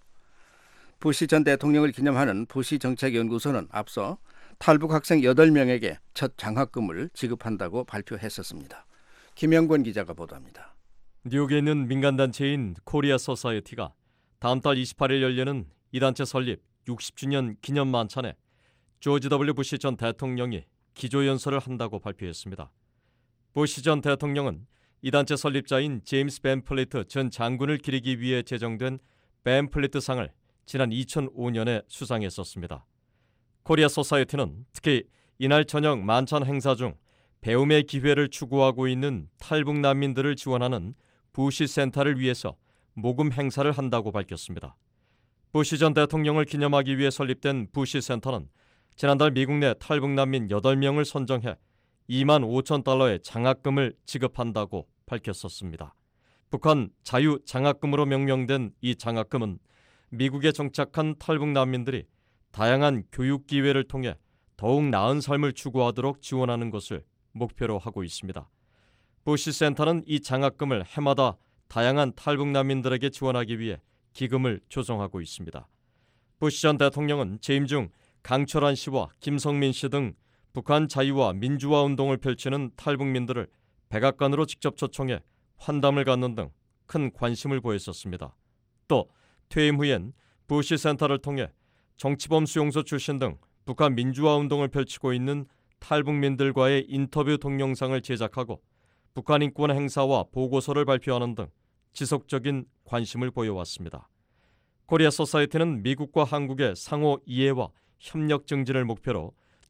부시 전 대통령을 기념하는 부시 정책연구소는 앞서 탈북 학생 8명에게 첫 장학금을 지급한다고 발표했었습니다. 김영권 기자가 보도합니다. 뉴욕에 있는 민간단체인 코리아 소사이어티가 다음 달 28일 열리는 이 단체 설립 60주년 기념 만찬에 조지 W. 부시 전 대통령이 기조연설을 한다고 발표했습니다. 부시 전 대통령은 이 단체 설립자인 제임스 벤 플리트 전 장군을 기리기 위해 제정된 벤 플리트 상을 지난 2005년에 수상했었습니다. 코리아 소사이어티는 특히 이날 저녁 만찬 행사 중 배움의 기회를 추구하고 있는 탈북 난민들을 지원하는 부시 센터를 위해서 모금 행사를 한다고 밝혔습니다. 부시 전 대통령을 기념하기 위해 설립된 부시 센터는 지난달 미국 내 탈북 난민 8명을 선정해 2만 5천 달러의 장학금을 지급한다고 밝혔었습니다. 북한 자유 장학금으로 명명된 이 장학금은 미국에 정착한 탈북 난민들이 다양한 교육 기회를 통해 더욱 나은 삶을 추구하도록 지원하는 것을 목표로 하고 있습니다. 부시 센터는 이 장학금을 해마다 다양한 탈북 난민들에게 지원하기 위해 기금을 조성하고 있습니다. 부시 전 대통령은 재임 중 강철한 씨와 김성민 씨 등 북한 자유와 민주화 운동을 펼치는 탈북민들을 백악관으로 직접 초청해 환담을 갖는 등 큰 관심을 보였었습니다. 또 퇴임 후엔 부시 센터를 통해 정치범 수용소 출신 등 북한 민주화 운동을 펼치고 있는 탈북민들과의 인터뷰 동영상을 제작하고 북한 인권 행사와 보고서를 발표하는 등 지속적인 관심을 보여왔습니다. 코리아 소사이어티는 미국과 한국의 상호 이해와 협력 증진을 목표로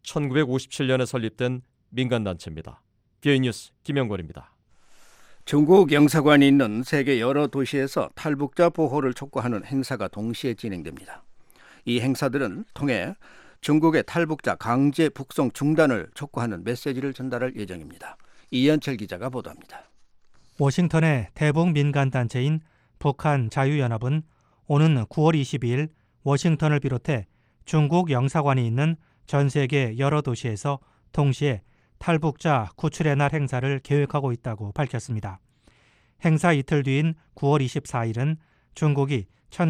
1957년에 설립된 민간단체입니다. VOA 뉴스 김영권입니다. 중국 영사관이 있는 세계 여러 도시에서 탈북자 보호를 촉구하는 행사가 동시에 진행됩니다. 이 행사들은 통해 중국의 탈북자 강제 북송 중단을 촉구하는 메시지를 전달할 예정입니다. 이현철 기자가 보도합니다. 워싱턴의 대북 민간단체인 북한 자유연합은 오는 9월 22일 워싱턴을 비롯해 중국 영사관이 있는 전 세계 여러 도시에서 동시에 탈북자 구출의 날 행사를 계획하고 있다고 밝혔습니다. 행사 이틀 뒤인 9월 24일은 중국이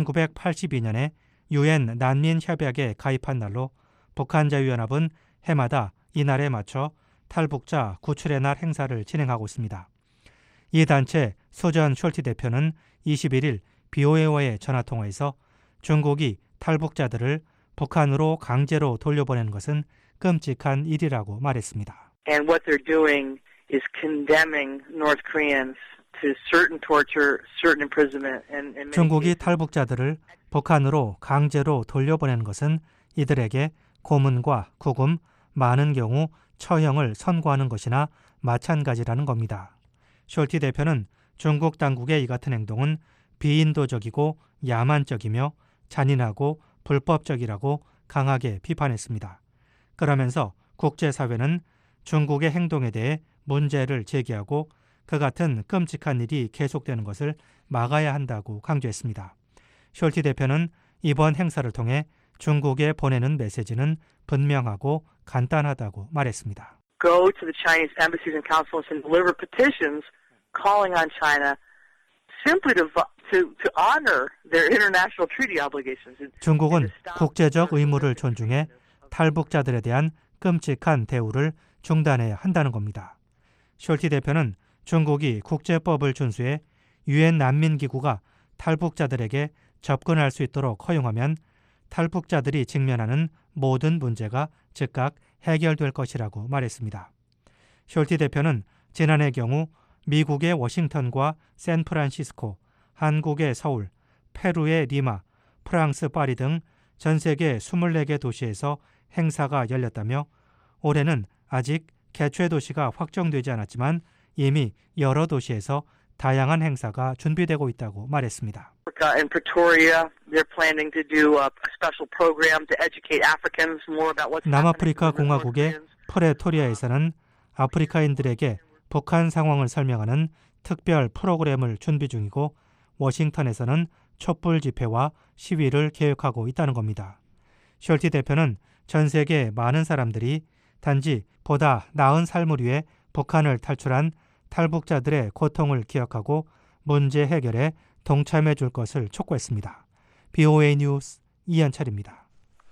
1982년에 UN 난민협약에 가입한 날로 북한 자유연합은 해마다 이날에 맞춰 탈북자 구출의 날 행사를 진행하고 있습니다. 이 단체 소전 숄티 대표는 21일 BOA와의 전화통화에서 중국이 탈북자들을 북한으로 강제로 돌려보내는 것은 끔찍한 일이라고 말했습니다. And what they're doing is condemning North Koreans to certain torture, certain imprisonment, and 중국이 탈북자들을 북한으로 강제로 돌려보내는 것은 이들에게 고문과 구금, 많은 경우 처형을 선고하는 것이나 마찬가지라는 겁니다. 숄티 대표는 중국 당국의 이 같은 행동은 비인도적이고 야만적이며 잔인하고 불법적이라고 강하게 비판했습니다. 그러면서 국제사회는 중국의 행동에 대해 문제를 제기하고 그 같은 끔찍한 일이 계속되는 것을 막아야 한다고 강조했습니다. 숄티 대표는 이번 행사를 통해 중국에 보내는 메시지는 분명하고 간단하다고 말했습니다. Go to the Chinese embassies and consulates and deliver petitions calling on China simply to honor their international treaty obligations. 중국은 국제적 의무를 존중해 탈북자들에 대한 끔찍한 대우를 중단해야 한다는 겁니다. 숄티 대표는 중국이 국제법을 준수해 유엔 난민기구가 탈북자들에게 접근할 수 있도록 허용하면 탈북자들이 직면하는 모든 문제가 즉각 해결될 것이라고 말했습니다. 숄티 대표는 지난해 경우 미국의 워싱턴과 샌프란시스코, 한국의 서울, 페루의 리마, 프랑스 파리 등 전 세계 24개 도시에서 행사가 열렸다며 올해는 아직 개최 도시가 확정되지 않았지만 이미 여러 도시에서 다양한 행사가 준비되고 있다고 말했습니다. In Pretoria, they're planning to do a special program to educate Africans more about what's 남아프리카 공화국의 프레토리아에서는 아프리카인들에게 북한 상황을 설명하는 특별 프로그램을 준비 중이고 워싱턴에서는 촛불 집회와 시위를 계획하고 있다는 겁니다. 숄티 대표는 전 세계 많은 사람들이 단지 보다 나은 삶을 위해 북한을 탈출한 탈북자들의 고통을 기억하고 문제 해결에 동참해 줄 것을 촉구했습니다. BOA 뉴스 이현철입니다.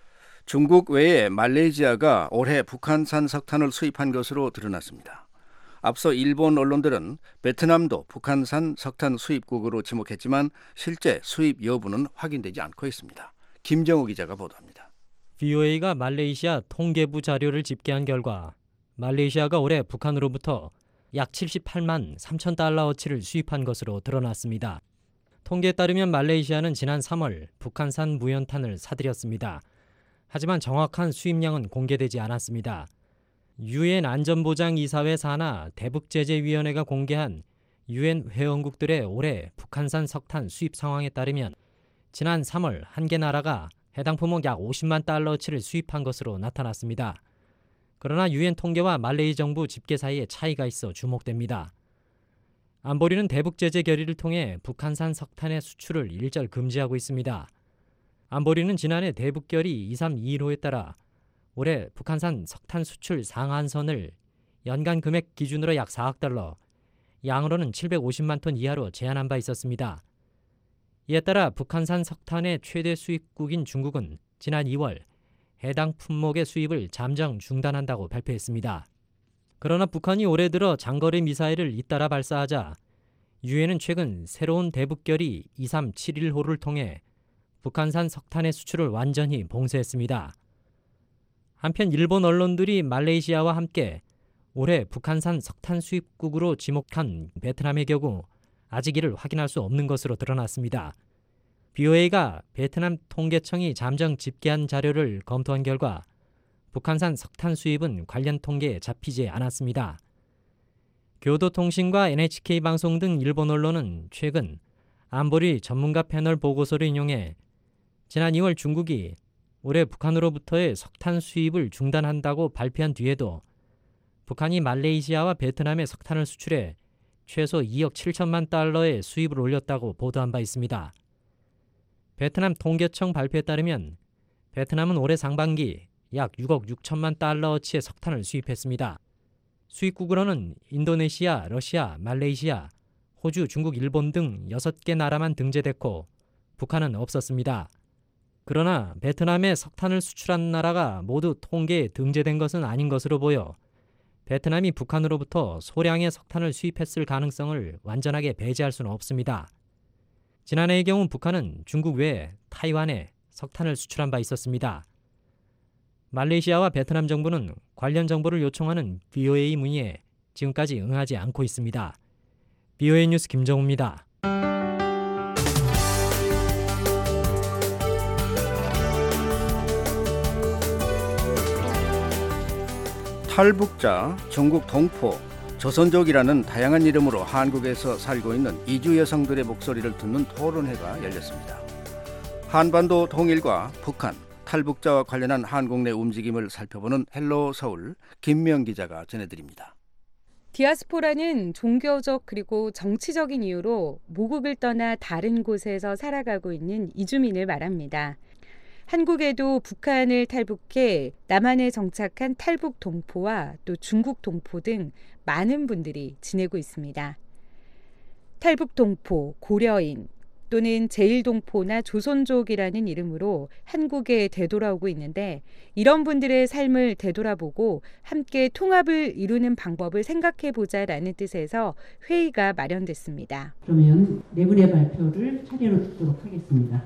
중국 외에 말레이시아가 올해 북한산 석탄을 수입한 것으로 드러났습니다. 앞서 일본 언론들은 베트남도 북한산 석탄 수입국으로 지목했지만 실제 수입 여부는 확인되지 않고 있습니다. 김정우 기자가 보도합니다. BOA가 말레이시아 통계부 자료를 집계한 결과 말레이시아가 올해 북한으로부터 약 78만 3천 달러어치를 수입한 것으로 드러났습니다. 통계에 따르면 말레이시아는 지난 3월 북한산 무연탄을 사들였습니다. 하지만 정확한 수입량은 공개되지 않았습니다. 유엔 안전보장이사회 산하 대북제재위원회가 공개한 유엔 회원국들의 올해 북한산 석탄 수입 상황에 따르면 지난 3월 한 개 나라가 해당 품목 약 50만 달러어치를 수입한 것으로 나타났습니다. 그러나 유엔 통계와 말레이 정부 집계 사이에 차이가 있어 주목됩니다. 안보리는 대북제재 결의를 통해 북한산 석탄의 수출을 일절 금지하고 있습니다. 안보리는 지난해 대북결의 2321호에 따라 올해 북한산 석탄 수출 상한선을 연간 금액 기준으로 약 4억 달러, 양으로는 750만 톤 이하로 제한한 바 있었습니다. 이에 따라 북한산 석탄의 최대 수입국인 중국은 지난 2월 해당 품목의 수입을 잠정 중단한다고 발표했습니다. 그러나 북한이 올해 들어 장거리 미사일을 잇따라 발사하자 유엔은 최근 새로운 대북결의 2371호를 통해 북한산 석탄의 수출을 완전히 봉쇄했습니다. 한편 일본 언론들이 말레이시아와 함께 올해 북한산 석탄 수입국으로 지목한 베트남의 경우 아직 이를 확인할 수 없는 것으로 드러났습니다. BOA가 베트남 통계청이 잠정 집계한 자료를 검토한 결과 북한산 석탄 수입은 관련 통계에 잡히지 않았습니다. 교도통신과 NHK 방송 등 일본 언론은 최근 안보리 전문가 패널 보고서를 인용해 지난 2월 중국이 올해 북한으로부터의 석탄 수입을 중단한다고 발표한 뒤에도 북한이 말레이시아와 베트남에 석탄을 수출해 최소 2억 7천만 달러의 수입을 올렸다고 보도한 바 있습니다. 베트남 통계청 발표에 따르면 베트남은 올해 상반기 약 6억 6천만 달러어치의 석탄을 수입했습니다. 수입국으로는 인도네시아, 러시아, 말레이시아, 호주, 중국, 일본 등 6개 나라만 등재됐고 북한은 없었습니다. 그러나 베트남에 석탄을 수출한 나라가 모두 통계에 등재된 것은 아닌 것으로 보여 베트남이 북한으로부터 소량의 석탄을 수입했을 가능성을 완전하게 배제할 수는 없습니다. 지난해의 경우 북한은 중국 외에 타이완에 석탄을 수출한 바 있었습니다. 말레이시아와 베트남 정부는 관련 정보를 요청하는 VOA 문의에 지금까지 응하지 않고 있습니다. VOA 뉴스 김정우입니다. 탈북자, 중국 동포, 조선족이라는 다양한 이름으로 한국에서 살고 있는 이주 여성들의 목소리를 듣는 토론회가 열렸습니다. 한반도 통일과 북한, 탈북자와 관련한 한국 내 움직임을 살펴보는 헬로 서울 김명 기자가 전해드립니다. 디아스포라는 종교적 그리고 정치적인 이유로 모국을 떠나 다른 곳에서 살아가고 있는 이주민을 말합니다. 한국에도 북한을 탈북해 남한에 정착한 탈북 동포와 또 중국 동포 등 많은 분들이 지내고 있습니다. 탈북 동포, 고려인 또는 제일동포나 조선족이라는 이름으로 한국에 되돌아오고 있는데 이런 분들의 삶을 되돌아보고 함께 통합을 이루는 방법을 생각해보자라는 뜻에서 회의가 마련됐습니다. 그러면 네 분의 발표를 차례로 듣도록 하겠습니다.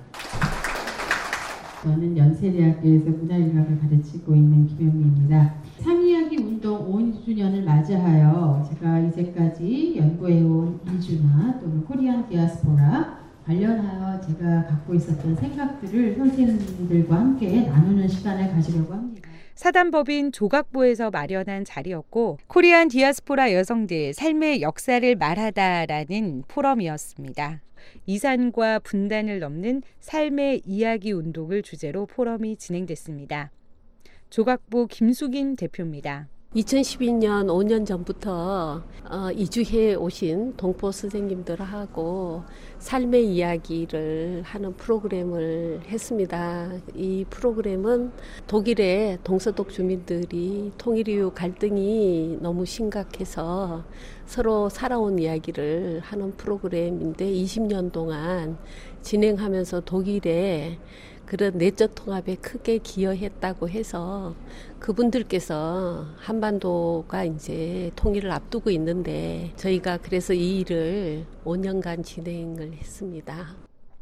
저는 연세대학교에서 문화인학을 가르치고 있는 김영미입니다. 3.2하기 운동 5주년을 맞이하여 제가 이제까지 연구해온 이주나 또는 코리안 디아스포라 관련하여 제가 갖고 있었던 생각들을 선생님들과 함께 나누는 시간을 가지려고 합니다. 사단법인 조각보에서 마련한 자리였고 코리안 디아스포라 여성들 삶의 역사를 말하다라는 포럼이었습니다. 이산과 분단을 넘는 삶의 이야기 운동을 주제로 포럼이 진행됐습니다. 조각보 김숙인 대표입니다. 2012년 5년 전부터 이주해 오신 동포 선생님들하고 삶의 이야기를 하는 프로그램을 했습니다. 이 프로그램은 독일의 동서독 주민들이 통일 이후 갈등이 너무 심각해서 서로 살아온 이야기를 하는 프로그램인데 20년 동안 진행하면서 독일에 그런 내적 통합에 크게 기여했다고 해서 그분들께서 한반도가 이제 통일을 앞두고 있는데 저희가 그래서 이 일을 5년간 진행을 했습니다.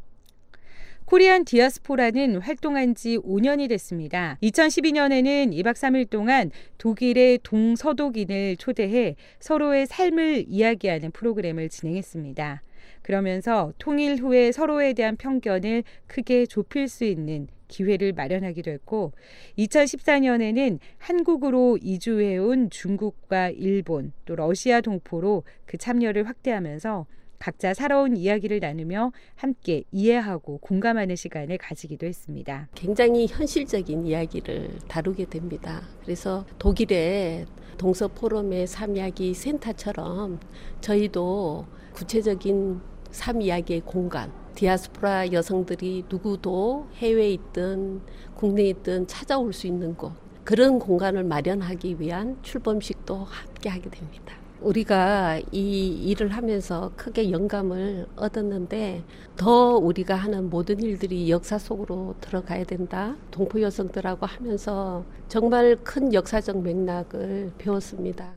코리안 디아스포라는 활동한 지 5년이 됐습니다. 2012년에는 2박 3일 동안 독일의 동서독인을 초대해 서로의 삶을 이야기하는 프로그램을 진행했습니다. 그러면서 통일 후에 서로에 대한 편견을 크게 좁힐 수 있는 기회를 마련하기도 했고 2014년에는 한국으로 이주해온 중국과 일본 또 러시아 동포로 그 참여를 확대하면서 각자 살아온 이야기를 나누며 함께 이해하고 공감하는 시간을 가지기도 했습니다. 굉장히 현실적인 이야기를 다루게 됩니다. 그래서 독일의 동서포럼의 삶이야기 센터처럼 저희도 구체적인 삶 이야기의 공간, 디아스포라 여성들이 누구도 해외에 있든 국내에 있든 찾아올 수 있는 곳, 그런 공간을 마련하기 위한 출범식도 함께 하게 됩니다. 우리가 이 일을 하면서 크게 영감을 얻었는데 더 우리가 하는 모든 일들이 역사 속으로 들어가야 된다. 동포 여성들하고 하면서 정말 큰 역사적 맥락을 배웠습니다.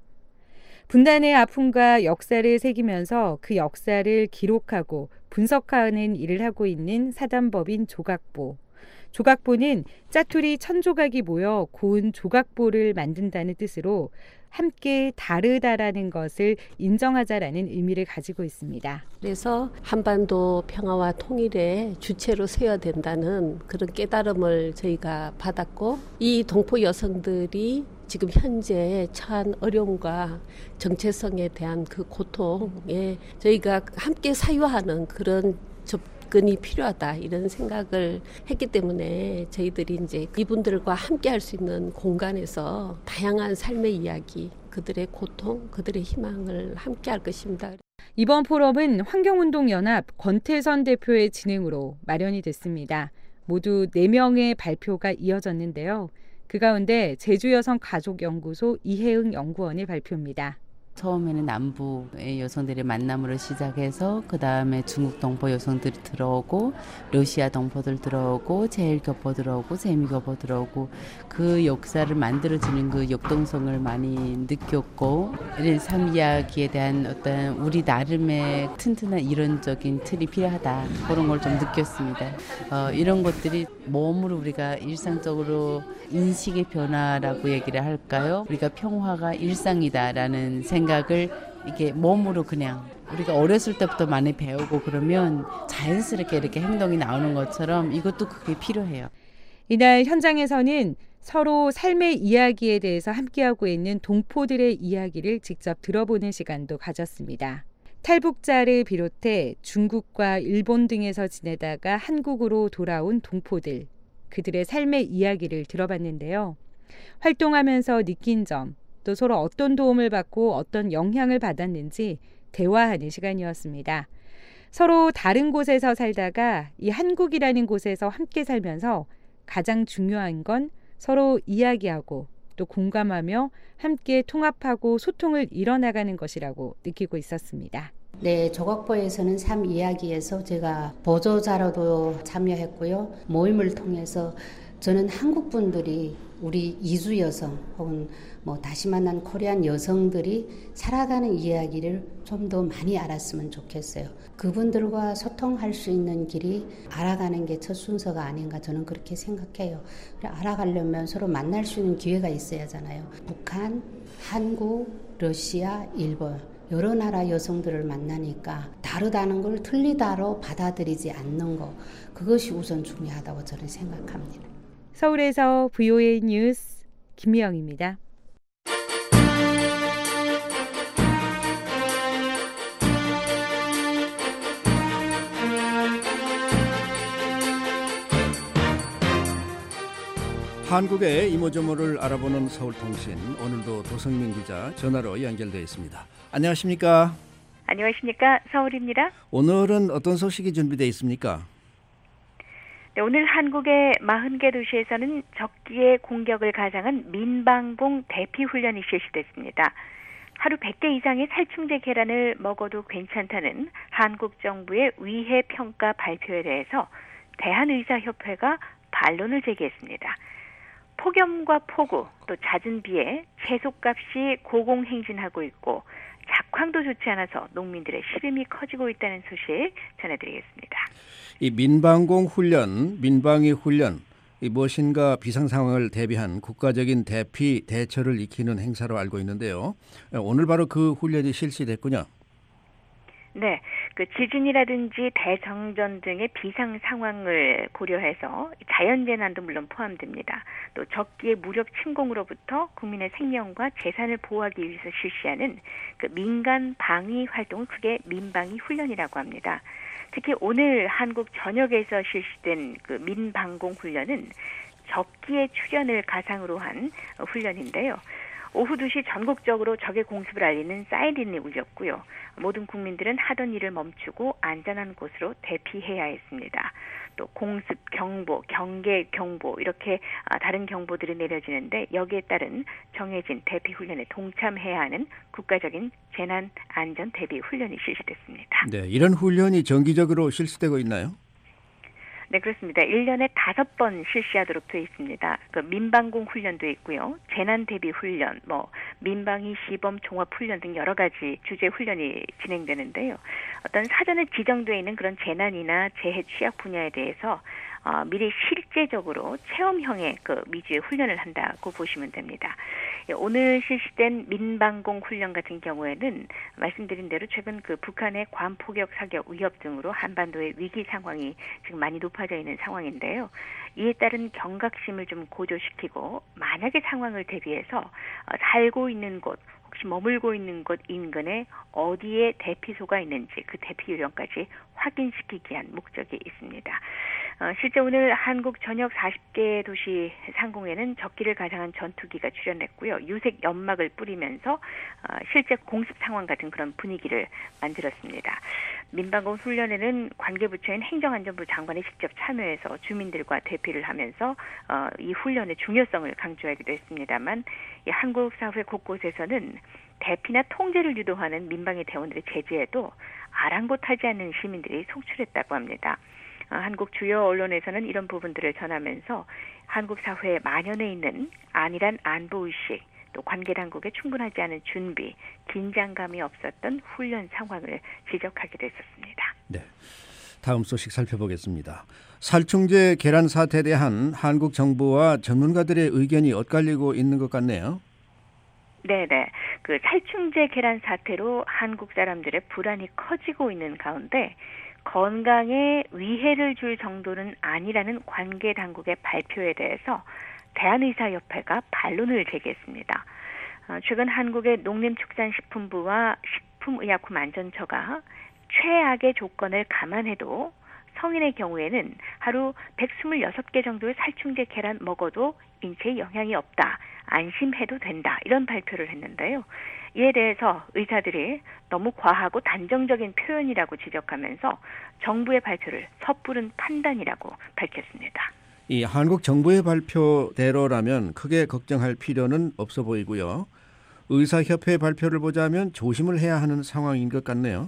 분단의 아픔과 역사를 새기면서 그 역사를 기록하고 분석하는 일을 하고 있는 사단법인 조각보. 조각보는 짜투리 1000조각이 모여 고운 조각보를 만든다는 뜻으로 함께 다르다라는 것을 인정하자라는 의미를 가지고 있습니다. 그래서 한반도 평화와 통일의 주체로 세워야 된다는 그런 깨달음을 저희가 받았고 이 동포 여성들이 지금 현재 처한 어려움과 정체성에 대한 그 고통에 저희가 함께 사유하는 그런 접근이 필요하다 이런 생각을 했기 때문에 저희들이 이제 이분들과 함께 할 수 있는 공간에서 다양한 삶의 이야기, 그들의 고통, 그들의 희망을 함께 할 것입니다. 이번 포럼은 환경운동연합 권태선 대표의 진행으로 마련이 됐습니다. 모두 4명의 발표가 이어졌는데요. 그 가운데 제주여성가족연구소 이혜응 연구원의 발표입니다. 처음에는 남부의 여성들의 만남으로 시작해서 그 다음에 중국 동포 여성들이 들어오고 러시아 동포들 들어오고 제일교포 들어오고 세미교포 들어오고 그 역사를 만들어지는 그 역동성을 많이 느꼈고 이런 삶 이야기에 대한 어떤 우리 나름의 튼튼한 이론적인 틀이 필요하다 그런 걸 좀 느꼈습니다. 이런 것들이 몸으로 우리가 일상적으로 인식의 변화라고 얘기를 할까요? 우리가 평화가 일상이다라는 생각을 이게 몸으로 그냥 우리가 어렸을 때부터 많이 배우고 그러면 자연스럽게 이렇게 행동이 나오는 것처럼 이것도 그게 필요해요. 이날 현장에서는 서로 삶의 이야기에 대해서 함께하고 있는 동포들의 이야기를 직접 들어보는 시간도 가졌습니다. 탈북자를 비롯해 중국과 일본 등에서 지내다가 한국으로 돌아온 동포들, 그들의 삶의 이야기를 들어봤는데요. 활동하면서 느낀 점, 또 서로 어떤 도움을 받고 어떤 영향을 받았는지 대화하는 시간이었습니다. 서로 다른 곳에서 살다가 이 한국이라는 곳에서 함께 살면서 가장 중요한 건 서로 이야기하고 또 공감하며 함께 통합하고 소통을 이뤄나가는 것이라고 느끼고 있었습니다. 네, 조각보에서는 삶 이야기에서 제가 보조자로도 참여했고요. 모임을 통해서 저는 한국 분들이 우리 이주 여성 혹은 다시 만난 코리안 여성들이 살아가는 이야기를 좀 더 많이 알았으면 좋겠어요. 그분들과 소통할 수 있는 길이 알아가는 게 첫 순서가 아닌가 저는 그렇게 생각해요. 알아가려면 서로 만날 수 있는 기회가 있어야 하잖아요. 북한, 한국, 러시아, 일본 여러 나라 여성들을 만나니까 다르다는 걸 틀리다로 받아들이지 않는 거 그것이 우선 중요하다고 저는 생각합니다. 서울에서 VOA 뉴스 김미영입니다. 한국의 이모저모를 알아보는 서울통신, 오늘도 도성민 기자 전화로 연결되어 있습니다. 안녕하십니까? 안녕하십니까? 서울입니다. 오늘은 어떤 소식이 준비되어 있습니까? 네, 오늘 한국의 40개 도시에서는 적기의 공격을 가장한 민방공 대피훈련이 실시됐습니다. 하루 100개 이상의 살충제 계란을 먹어도 괜찮다는 한국 정부의 위해 평가 발표에 대해서 대한의사협회가 반론을 제기했습니다. 폭염과 폭우, 또 잦은 비에 채소값이 고공행진하고 있고 작황도 좋지 않아서 농민들의 시름이 커지고 있다는 소식 전해드리겠습니다. 이 민방공 훈련, 민방위 훈련, 이 무엇인가 비상 상황을 대비한 국가적인 대피 대처를 익히는 행사로 알고 있는데요. 오늘 바로 그 훈련이 실시됐군요. 네, 그 지진이라든지 대정전 등의 비상 상황을 고려해서 자연재난도 물론 포함됩니다. 또 적기의 무력 침공으로부터 국민의 생명과 재산을 보호하기 위해서 실시하는 그 민간 방위 활동을 크게 민방위 훈련이라고 합니다. 특히 오늘 한국 전역에서 실시된 그 민방공 훈련은 적기의 출현을 가상으로 한 훈련인데요. 오후 2시 전국적으로 적의 공습을 알리는 사이렌이 울렸고요. 모든 국민들은 하던 일을 멈추고 안전한 곳으로 대피해야 했습니다. 또 공습 경보, 경계 경보 이렇게 다른 경보들이 내려지는데 여기에 따른 정해진 대피 훈련에 동참해야 하는 국가적인 재난 안전 대비 훈련이 실시됐습니다. 네, 이런 훈련이 정기적으로 실시되고 있나요? 네, 그렇습니다. 1년에 5번 실시하도록 되어 있습니다. 그 민방공 훈련도 있고요. 재난 대비 훈련, 민방위 시범 종합 훈련 등 여러 가지 주제 훈련이 진행되는데요. 어떤 사전에 지정되어 있는 그런 재난이나 재해 취약 분야에 대해서 미리 실제적으로 체험형의 그 위주의 훈련을 한다고 보시면 됩니다. 오늘 실시된 민방공 훈련 같은 경우에는 말씀드린 대로 최근 그 북한의 관포격 사격 위협 등으로 한반도의 위기 상황이 지금 많이 높아져 있는 상황인데요. 이에 따른 경각심을 좀 고조시키고 만약의 상황을 대비해서 살고 있는 곳 혹시 머물고 있는 곳 인근에 어디에 대피소가 있는지 그 대피 요령까지 확인시키기 위한 목적이 있습니다. 실제 오늘 한국 전역 40개 도시 상공에는 적기를 가장한 전투기가 출현했고요. 유색 연막을 뿌리면서 실제 공습 상황 같은 그런 분위기를 만들었습니다. 민방공 훈련에는 관계부처인 행정안전부 장관이 직접 참여해서 주민들과 대피를 하면서 이 훈련의 중요성을 강조하기도 했습니다만 이 한국 사회 곳곳에서는 대피나 통제를 유도하는 민방위 대원들의 제재에도 아랑곳하지 않는 시민들이 속출했다고 합니다. 한국 주요 언론에서는 이런 부분들을 전하면서 한국 사회에 만연해 있는 안일한 안보의식, 또 관계당국의 충분하지 않은 준비, 긴장감이 없었던 훈련 상황을 지적하기도 했었습니다. 네, 다음 소식 살펴보겠습니다. 살충제 계란 사태에 대한 한국 정부와 전문가들의 의견이 엇갈리고 있는 것 같네요. 네네. 그 살충제 계란 사태로 한국 사람들의 불안이 커지고 있는 가운데 건강에 위해를 줄 정도는 아니라는 관계 당국의 발표에 대해서 대한의사협회가 반론을 제기했습니다. 최근 한국의 농림축산식품부와 식품의약품안전처가 최악의 조건을 감안해도 성인의 경우에는 하루 126개 정도의 살충제 계란 먹어도 인체에 영향이 없다. 안심해도 된다. 이런 발표를 했는데요. 이에 대해서 의사들이 너무 과하고 단정적인 표현이라고 지적하면서 정부의 발표를 섣부른 판단이라고 밝혔습니다. 이 한국 정부의 발표대로라면 크게 걱정할 필요는 없어 보이고요. 의사협회 발표를 보자면 조심을 해야 하는 상황인 것 같네요.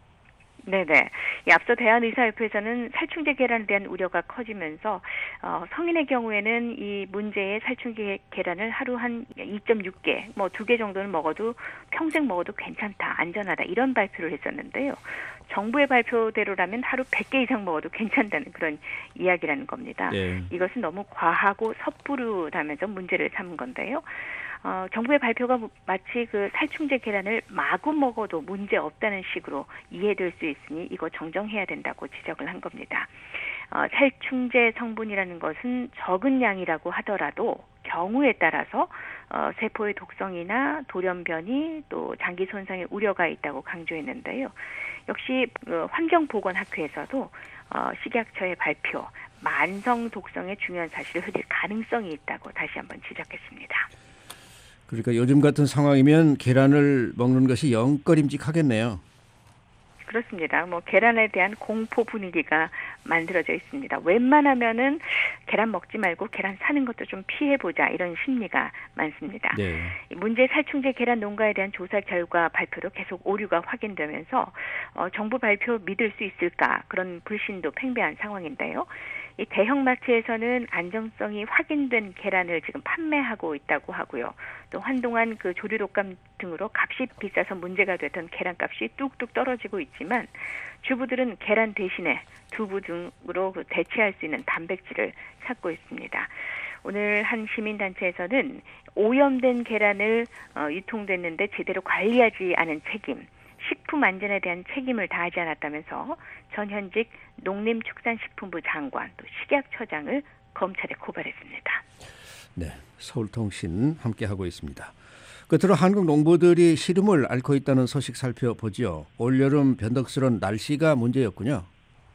네네. 앞서 대한의사협회에서는 살충제 계란에 대한 우려가 커지면서 성인의 경우에는 이 문제의 살충제 계란을 하루 한 2.6개, 뭐 2개 정도는 먹어도 평생 먹어도 괜찮다, 안전하다 이런 발표를 했었는데요. 정부의 발표대로라면 하루 100개 이상 먹어도 괜찮다는 그런 이야기라는 겁니다. 네. 이것은 너무 과하고 섣부르다면서 문제를 삼은 건데요. 정부의 발표가 마치 그 살충제 계란을 마구 먹어도 문제 없다는 식으로 이해될 수 있으니 이거 정정해야 된다고 지적을 한 겁니다. 살충제 성분이라는 것은 적은 양이라고 하더라도 경우에 따라서 세포의 독성이나 돌연변이 또 장기 손상의 우려가 있다고 강조했는데요. 역시 환경보건학회에서도 식약처의 발표, 만성 독성의 중요한 사실을 흘릴 가능성이 있다고 다시 한번 지적했습니다. 그러니까 요즘 같은 상황이면 계란을 먹는 것이 영 꺼림직하겠네요. 그렇습니다. 뭐 계란에 대한 공포 분위기가 만들어져 있습니다. 웬만하면은 계란 먹지 말고 계란 사는 것도 좀 피해보자 이런 심리가 많습니다. 네. 문제 살충제 계란 농가에 대한 조사 결과 발표로 계속 오류가 확인되면서 정부 발표 믿을 수 있을까 그런 불신도 팽배한 상황인데요. 이 대형마트에서는 안정성이 확인된 계란을 지금 판매하고 있다고 하고요. 또 한동안 그 조류독감 등으로 값이 비싸서 문제가 됐던 계란값이 뚝뚝 떨어지고 있지만 주부들은 계란 대신에 두부 등으로 대체할 수 있는 단백질을 찾고 있습니다. 오늘 한 시민단체에서는 오염된 계란을 유통됐는데 제대로 관리하지 않은 책임, 식품 안전에 대한 책임을 다하지 않았다면서 전현직 농림축산식품부 장관 또 식약처장을 검찰에 고발했습니다. 네, 서울통신 함께하고 있습니다. 끝으로 한국 농부들이 시름을 앓고 있다는 소식 살펴보죠. 올여름 변덕스러운 날씨가 문제였군요.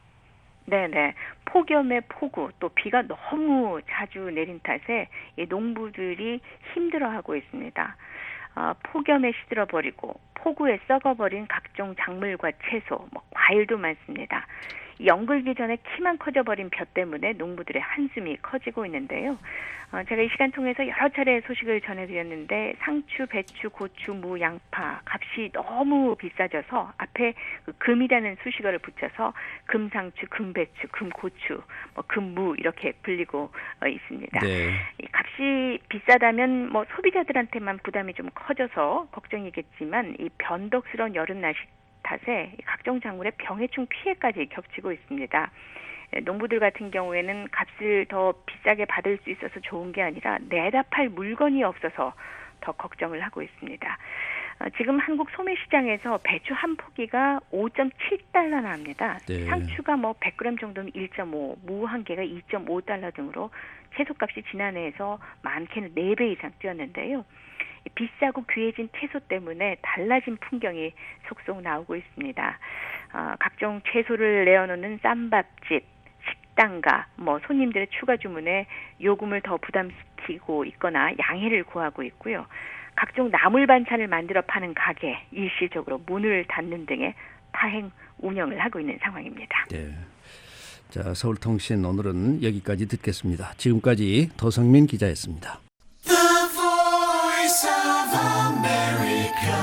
네네. 폭염에 폭우 또 비가 너무 자주 내린 탓에 이 농부들이 힘들어하고 있습니다. 폭염에 시들어버리고 폭우에 썩어버린 각종 작물과 채소, 과일도 많습니다. 연글기 전에 키만 커져버린 벼 때문에 농부들의 한숨이 커지고 있는데요. 제가 이 시간 통해서 여러 차례 소식을 전해드렸는데 상추, 배추, 고추, 무, 양파 값이 너무 비싸져서 앞에 그 금이라는 수식어를 붙여서 금상추, 금배추, 금고추, 금무 이렇게 불리고 있습니다. 네. 이 값이 비싸다면 소비자들한테만 부담이 좀 커져서 걱정이겠지만 이 변덕스러운 여름 날씨 탓에 각종 작물의 병해충 피해까지 겹치고 있습니다. 농부들 같은 경우에는 값을 더 비싸게 받을 수 있어서 좋은 게 아니라 내다 팔 물건이 없어서 더 걱정을 하고 있습니다. 지금 한국 소매시장에서 배추 한 포기가 5.7달러나 합니다. 네. 상추가 100g 정도는 1.5, 무 한 개가 2.5달러 등으로 채소값이 지난해에서 많게는 4배 이상 뛰었는데요. 비싸고 귀해진 채소 때문에 달라진 풍경이 속속 나오고 있습니다. 각종 채소를 내어놓는 쌈밥집, 식당가, 손님들의 추가 주문에 요금을 더 부담시키고 있거나 양해를 구하고 있고요. 각종 나물 반찬을 만들어 파는 가게, 일시적으로 문을 닫는 등의 파행 운영을 하고 있는 상황입니다. 네. 자, 서울통신 오늘은 여기까지 듣겠습니다. 지금까지 도성민 기자였습니다. The Voice of America,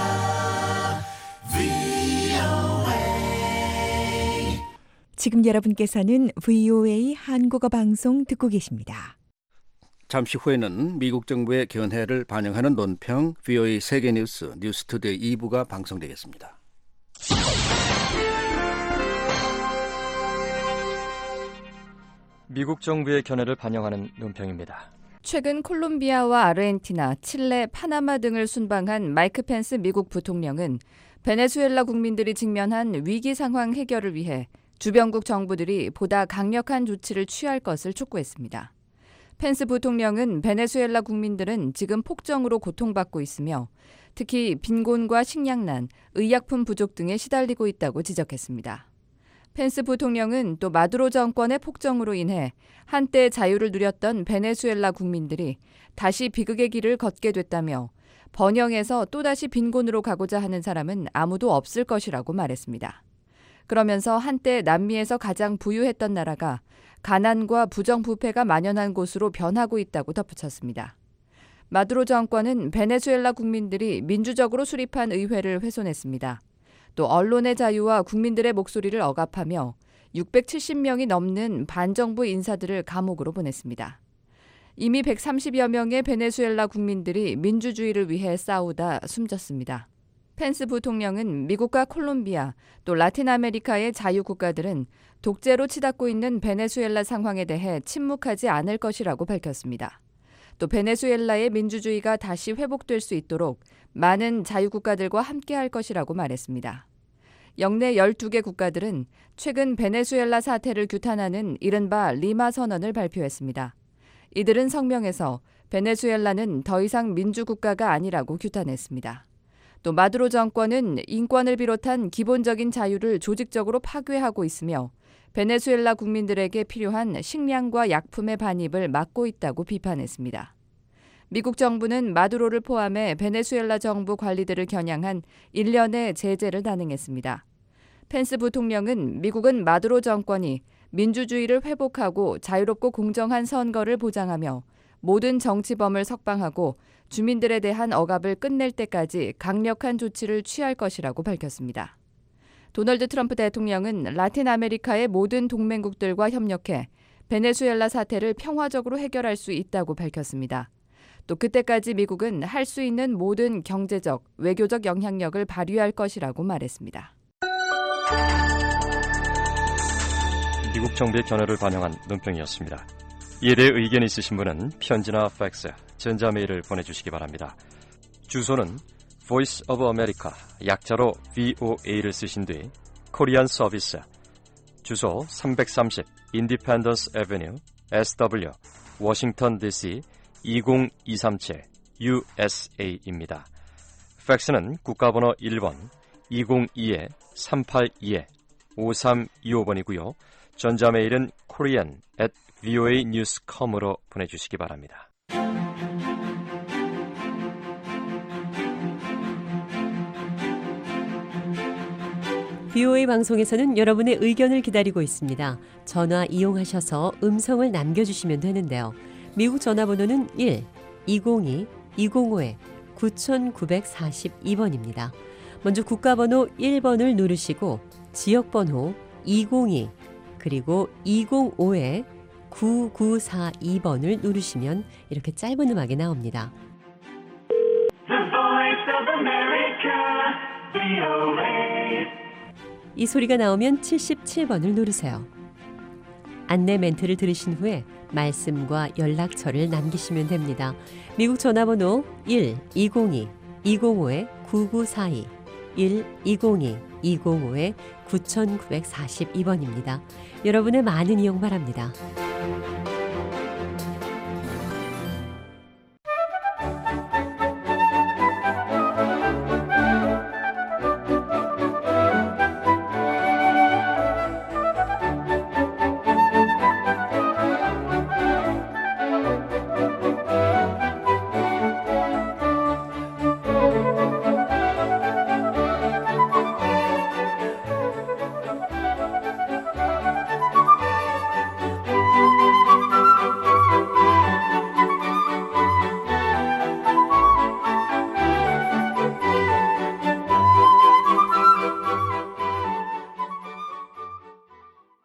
VOA. 지금 여러분께서는 VOA 한국어 방송 듣고 계십니다. 잠시 후에는 미국 정부의 견해를 반영하는 논평 VOA 세계뉴스 뉴스투데이 2부가 방송되겠습니다. 미국 정부의 견해를 반영하는 논평입니다. 최근 콜롬비아와 아르헨티나, 칠레, 파나마 등을 순방한 마이크 펜스 미국 부통령은 베네수엘라 국민들이 직면한 위기 상황 해결을 위해 주변국 정부들이 보다 강력한 조치를 취할 것을 촉구했습니다. 펜스 부통령은 베네수엘라 국민들은 지금 폭정으로 고통받고 있으며 특히 빈곤과 식량난, 의약품 부족 등에 시달리고 있다고 지적했습니다. 펜스 부통령은 또 마두로 정권의 폭정으로 인해 한때 자유를 누렸던 베네수엘라 국민들이 다시 비극의 길을 걷게 됐다며 번영에서 또다시 빈곤으로 가고자 하는 사람은 아무도 없을 것이라고 말했습니다. 그러면서 한때 남미에서 가장 부유했던 나라가 가난과 부정부패가 만연한 곳으로 변하고 있다고 덧붙였습니다. 마두로 정권은 베네수엘라 국민들이 민주적으로 수립한 의회를 훼손했습니다. 또 언론의 자유와 국민들의 목소리를 억압하며 670명이 넘는 반정부 인사들을 감옥으로 보냈습니다. 이미 130여 명의 베네수엘라 국민들이 민주주의를 위해 싸우다 숨졌습니다. 펜스 부통령은 미국과 콜롬비아, 또 라틴 아메리카의 자유국가들은 독재로 치닫고 있는 베네수엘라 상황에 대해 침묵하지 않을 것이라고 밝혔습니다. 또 베네수엘라의 민주주의가 다시 회복될 수 있도록 많은 자유국가들과 함께할 것이라고 말했습니다. 역내 12개 국가들은 최근 베네수엘라 사태를 규탄하는 이른바 리마 선언을 발표했습니다. 이들은 성명에서 베네수엘라는 더 이상 민주국가가 아니라고 규탄했습니다. 또 마두로 정권은 인권을 비롯한 기본적인 자유를 조직적으로 파괴하고 있으며 베네수엘라 국민들에게 필요한 식량과 약품의 반입을 막고 있다고 비판했습니다. 미국 정부는 마두로를 포함해 베네수엘라 정부 관리들을 겨냥한 1년의 제재를 단행했습니다. 펜스 부통령은 미국은 마두로 정권이 민주주의를 회복하고 자유롭고 공정한 선거를 보장하며 모든 정치범을 석방하고 주민들에 대한 억압을 끝낼 때까지 강력한 조치를 취할 것이라고 밝혔습니다. 도널드 트럼프 대통령은 라틴 아메리카의 모든 동맹국들과 협력해 베네수엘라 사태를 평화적으로 해결할 수 있다고 밝혔습니다. 또 그때까지 미국은 할 수 있는 모든 경제적, 외교적 영향력을 발휘할 것이라고 말했습니다. 미국 정부의 견해를 반영한 논평이었습니다. 이에 대해 의견 있으신 분은 편지나 팩스, 전자메일을 보내주시기 바랍니다. 주소는 Voice of America, 약자로 VOA를 쓰신 뒤 코리안 서비스, 주소 330 Independence Avenue, SW, 워싱턴 DC 20237 USA입니다. 팩스는 국가번호 1번 202-382-5325번이고요. 전자메일은 korean@voanews.com으로 보내주시기 바랍니다. VOA 방송에서는 여러분의 의견을 기다리고 있습니다. 전화 이용하셔서 음성을 남겨주시면 되는데요. 미국 전화번호는 1-202-205-9942번입니다. 먼저 국가번호 1번을 누르시고 지역번호 202 그리고 205-9942번을 누르시면 이렇게 짧은 음악이 나옵니다. The Voice of America, VOA. 이 소리가 나오면 77번을 누르세요. 안내 멘트를 들으신 후에 말씀과 연락처를 남기시면 됩니다. 미국 전화번호 1-202-205-9942 1-202-205-9942번입니다. 여러분의 많은 이용 바랍니다.